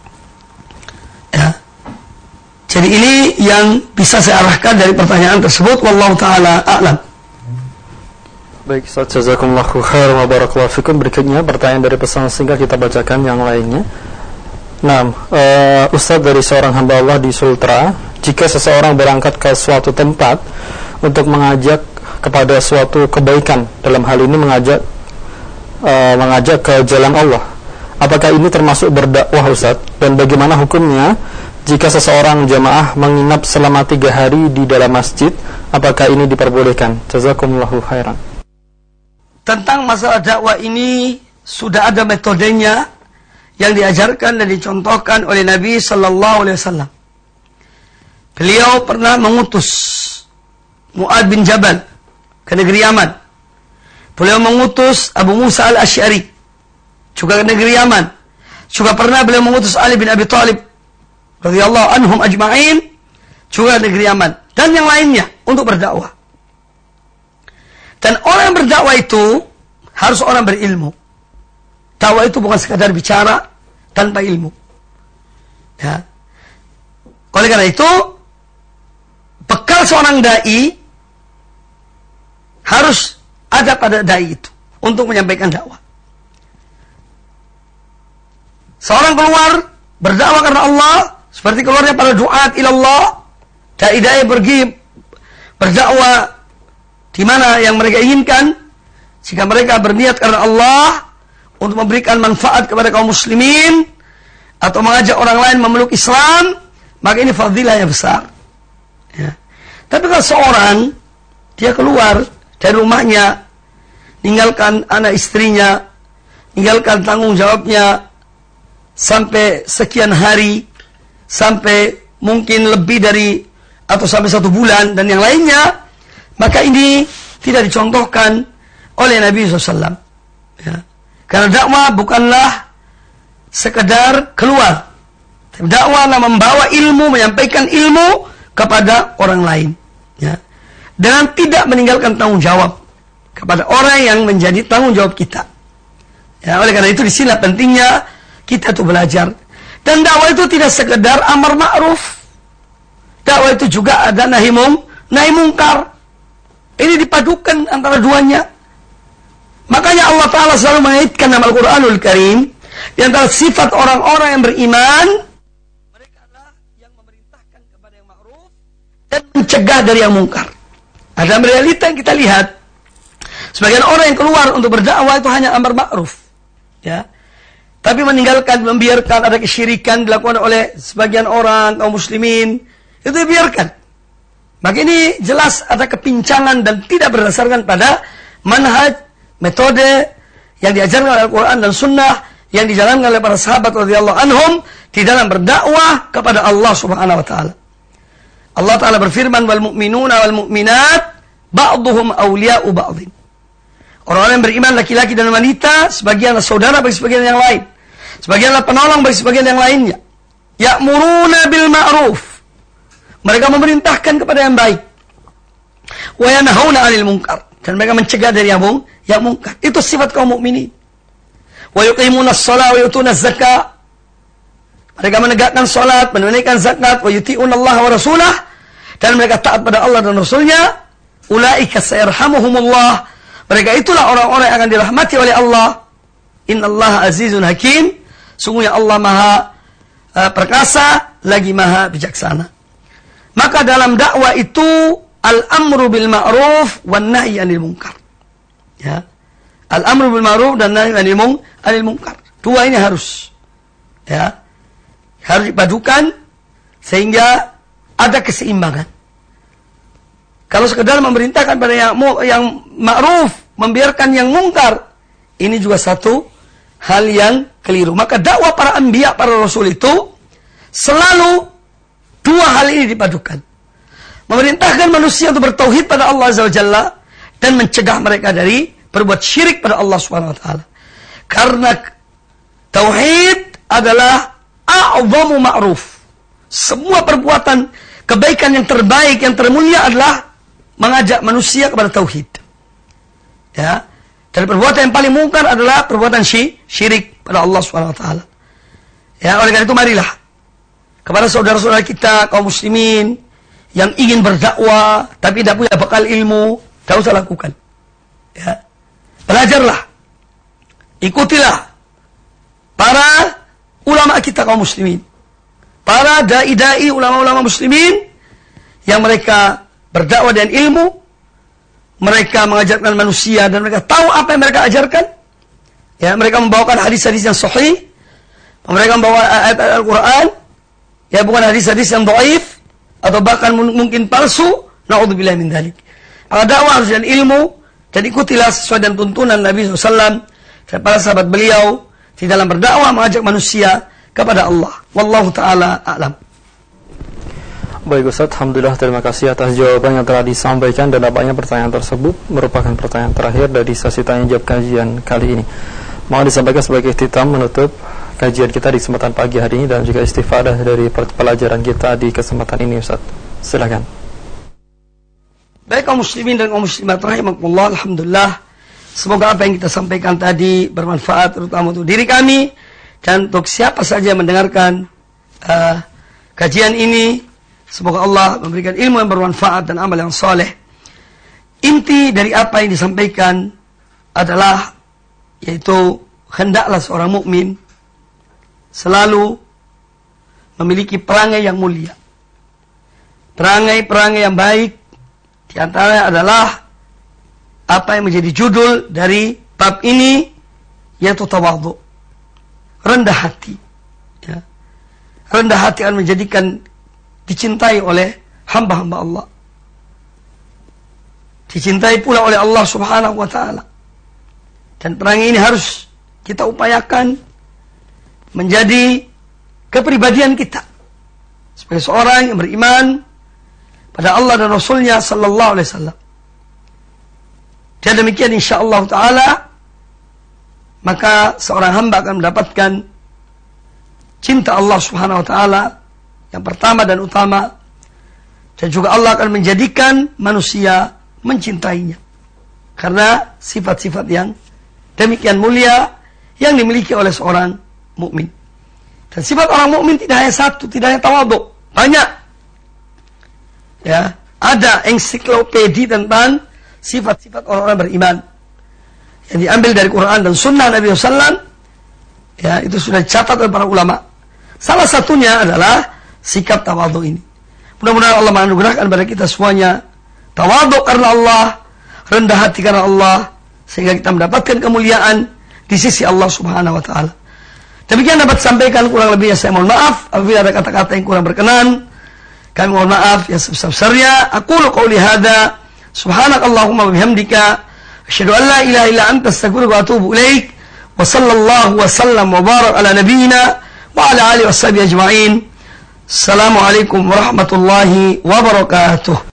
Jadi ini yang bisa saya arahkan dari pertanyaan tersebut. Wallahu ta'ala a'lam. Baik, Ustaz, jazakumullahu khairan wa barakallahu fikum. Berikutnya pertanyaan dari pesan singkat, kita bacakan yang lainnya. Nah, Ustaz, dari seorang hamba Allah di Sultra, jika seseorang berangkat ke suatu tempat untuk mengajak kepada suatu kebaikan, dalam hal ini mengajak ke jalan Allah, apakah ini termasuk berdakwah, Ustaz? Dan bagaimana hukumnya jika seseorang jamaah menginap selama 3 hari di dalam masjid, apakah ini diperbolehkan? Jazakumullahu khairan. Tentang masalah dakwah ini sudah ada metodenya yang diajarkan dan dicontohkan oleh Nabi Sallallahu Alaihi Wasallam. Beliau pernah mengutus Mu'adz bin Jabal ke negeri Yaman. Beliau mengutus Abu Musa al-Asy'ari juga ke negeri Yaman. Juga pernah beliau mengutus Ali bin Abi Thalib radhiyallahu anhum ajma'in juga ke negeri Yaman, dan yang lainnya untuk berdakwah. Dan orang yang berdakwah itu harus orang berilmu. Dakwah itu bukan sekadar bicara tanpa ilmu. Oleh karena itu, bekal seorang dai harus ada pada dai itu untuk menyampaikan dakwah. Seorang keluar berdakwah karena Allah, seperti keluarnya para duat ilallah, dai-dai pergi berdakwah di mana yang mereka inginkan. Jika mereka berniat karena Allah untuk memberikan manfaat kepada kaum muslimin atau mengajak orang lain memeluk Islam, maka ini fadilahnya besar. Tapi kalau seorang dia keluar dari rumahnya, ninggalkan anak istrinya, ninggalkan tanggung jawabnya sampai sekian hari, sampai mungkin lebih dari atau sampai 1 bulan dan yang lainnya, maka ini tidak dicontohkan oleh Nabi SAW. Karena dakwah bukanlah sekedar keluar. Dakwah adalah membawa ilmu, menyampaikan ilmu kepada orang lain. Dengan tidak meninggalkan tanggung jawab kepada orang yang menjadi tanggung jawab kita. Oleh karena itu disinilah pentingnya kita itu belajar. Dan dakwah itu tidak sekedar amar ma'ruf. Dakwah itu juga ada nahi mungkar. Ini dipadukan antara duanya. Makanya Allah Ta'ala selalu mengaitkan dalam Al-Quranul Karim, di antara sifat orang-orang yang beriman, mereka adalah yang memerintahkan kepada yang ma'ruf dan mencegah dari yang mungkar. Ada realita yang kita lihat, sebagian orang yang keluar untuk berdakwah itu hanya amar ma'ruf, tapi meninggalkan, membiarkan ada kesyirikan dilakukan oleh sebagian orang, kaum muslimin, itu dibiarkan. Maka ini jelas ada kepincangan dan tidak berdasarkan pada manhaj, metode yang diajarkan oleh Al-Quran dan Sunnah, yang dijalankan oleh para sahabat radhiyallahu anhum di dalam berdakwah kepada Allah Subhanahu wa taala. Allah Ta'ala berfirman, wal mu'minuna wal mu'minat ba'duhum awliya'u ba'dhin. Orang-orang yang beriman laki-laki dan wanita sebagian saudara bagi sebagian yang lain, sebagian penolong bagi sebagian yang lainnya. Ya'muruna bil ma'ruf, mereka memerintahkan kepada yang baik. Wa yanhauna 'anil munkar, dan mereka mencegah dari yang mungkar. Itu sifat kaum mukminin. Wa yuqimunas shalah wa yutunaz zakah, mereka menegakkan salat, menunaikan zakat, wa yuti'unallaha wa rasulah, dan mereka taat pada Allah dan Rasulnya. Ulaika sayarhamuhumullah, mereka itulah orang-orang yang akan dirahmati oleh Allah. Innallaha azizun hakim, sungguhnya Allah maha perkasa lagi maha bijaksana. Maka dalam dakwah itu al-amru bil ma'ruf wan nahyi 'anil munkar. Al-amru bil ma'ruf dan nahyi 'anil munkar. Dua ini harus harus dipadukan sehingga ada keseimbangan. Kalau sekedar memerintahkan pada yang ma'ruf, membiarkan yang mungkar, ini juga satu hal yang keliru. Maka dakwah para anbiya, para rasul itu selalu Dua hal ini dipadukan. Memerintahkan manusia untuk bertauhid pada Allah Azza wa Jalla dan mencegah mereka dari berbuat syirik pada Allah Subhanahu wa taala. Karena tauhid adalah a'zamu ma'ruf. Semua perbuatan kebaikan yang terbaik, yang termulia adalah mengajak manusia kepada tauhid. Ya. Dan perbuatan yang paling mungkar adalah perbuatan syirik pada Allah Subhanahu wa taala. Ya, oleh karena itu marilah kepada saudara-saudara kita kaum muslimin yang ingin berdakwah tapi tidak punya bekal ilmu, tidak usah lakukan. Ya. Belajarlah. Ikutilah para ulama kita kaum muslimin. Para dai-dai ulama-ulama muslimin yang mereka berdakwah dengan ilmu, mereka mengajarkan manusia dan mereka tahu apa yang mereka ajarkan. Ya, mereka membawakan hadis-hadis yang sahih, mereka membawa ayat-ayat Al-Quran, ya bukan hadis-hadis yang dhaif atau bahkan mungkin palsu. Na'udzubillah min dzalik. Dakwah harus dengan ilmu dan ikutilah sesuai dengan tuntunan Nabi SAW dan para sahabat beliau di dalam berdakwah mengajak manusia kepada Allah. Wallahu ta'ala a'lam. Baik Ustaz, alhamdulillah, terima kasih atas jawaban yang telah disampaikan dan nampaknya pertanyaan tersebut merupakan pertanyaan terakhir dari sesi tanya jawab kajian kali ini. Mohon disampaikan sebagai ikhtitam menutup kajian kita di kesempatan pagi hari ini dan juga istifadah dari pelajaran kita di kesempatan ini Ustaz. Silakan. Baik kaum muslimin dan kaum muslimat rahimakumullah, alhamdulillah. Semoga apa yang kita sampaikan tadi bermanfaat terutama untuk diri kami dan untuk siapa saja yang mendengarkan kajian ini. Semoga Allah memberikan ilmu yang bermanfaat dan amal yang soleh. Inti dari apa yang disampaikan adalah yaitu hendaklah seorang mukmin selalu memiliki perangai yang mulia. Perangai-perangai yang baik di antaranya adalah apa yang menjadi judul dari bab ini, yaitu tawadhu. Rendah hati. Ya. Rendah hati akan menjadikan dicintai oleh hamba-hamba Allah. Dicintai pula oleh Allah Subhanahu wa ta'ala. Dan perangai ini harus kita upayakan menjadi kepribadian kita sebagai seorang yang beriman pada Allah dan Rasulnya sallallahu alaihi wasallam. Dan demikian insyaallah ta'ala maka seorang hamba akan mendapatkan cinta Allah Subhanahu wa ta'ala yang pertama dan utama, dan juga Allah akan menjadikan manusia mencintainya karena sifat-sifat yang demikian mulia yang dimiliki oleh seorang mukmin. Dan sifat orang mukmin tidak hanya satu, tidak hanya tawadhu, banyak. Ya, ada ensiklopedi tentang sifat-sifat orang-orang beriman yang diambil dari Quran dan Sunnah Nabi SAW. Ya, itu sudah dicatat oleh para ulama. Salah satunya adalah sikap tawadhu ini. Mudah-mudahan Allah menganugerahkan kepada kita semuanya tawadhu karena Allah, rendah hati karena Allah, sehingga kita mendapatkan kemuliaan di sisi Allah Subhanahu wa ta'ala. Demikian dapat sampaikan, kurang lebihnya saya mohon maaf apabila ada kata-kata yang kurang berkenan. Kami mohon maaf yang sebesar-besarnya. Aqulu qouli hadza subhanakallahumma wa bihamdika asyhadu an la ilaha illa anta astaghfiruka wa atubu ilaik. Wa sallallahu wa sallam wa barak ala nabiyyina wa ala alihi washabihi ajma'in. Assalamualaikum warahmatullahi wabarakatuh.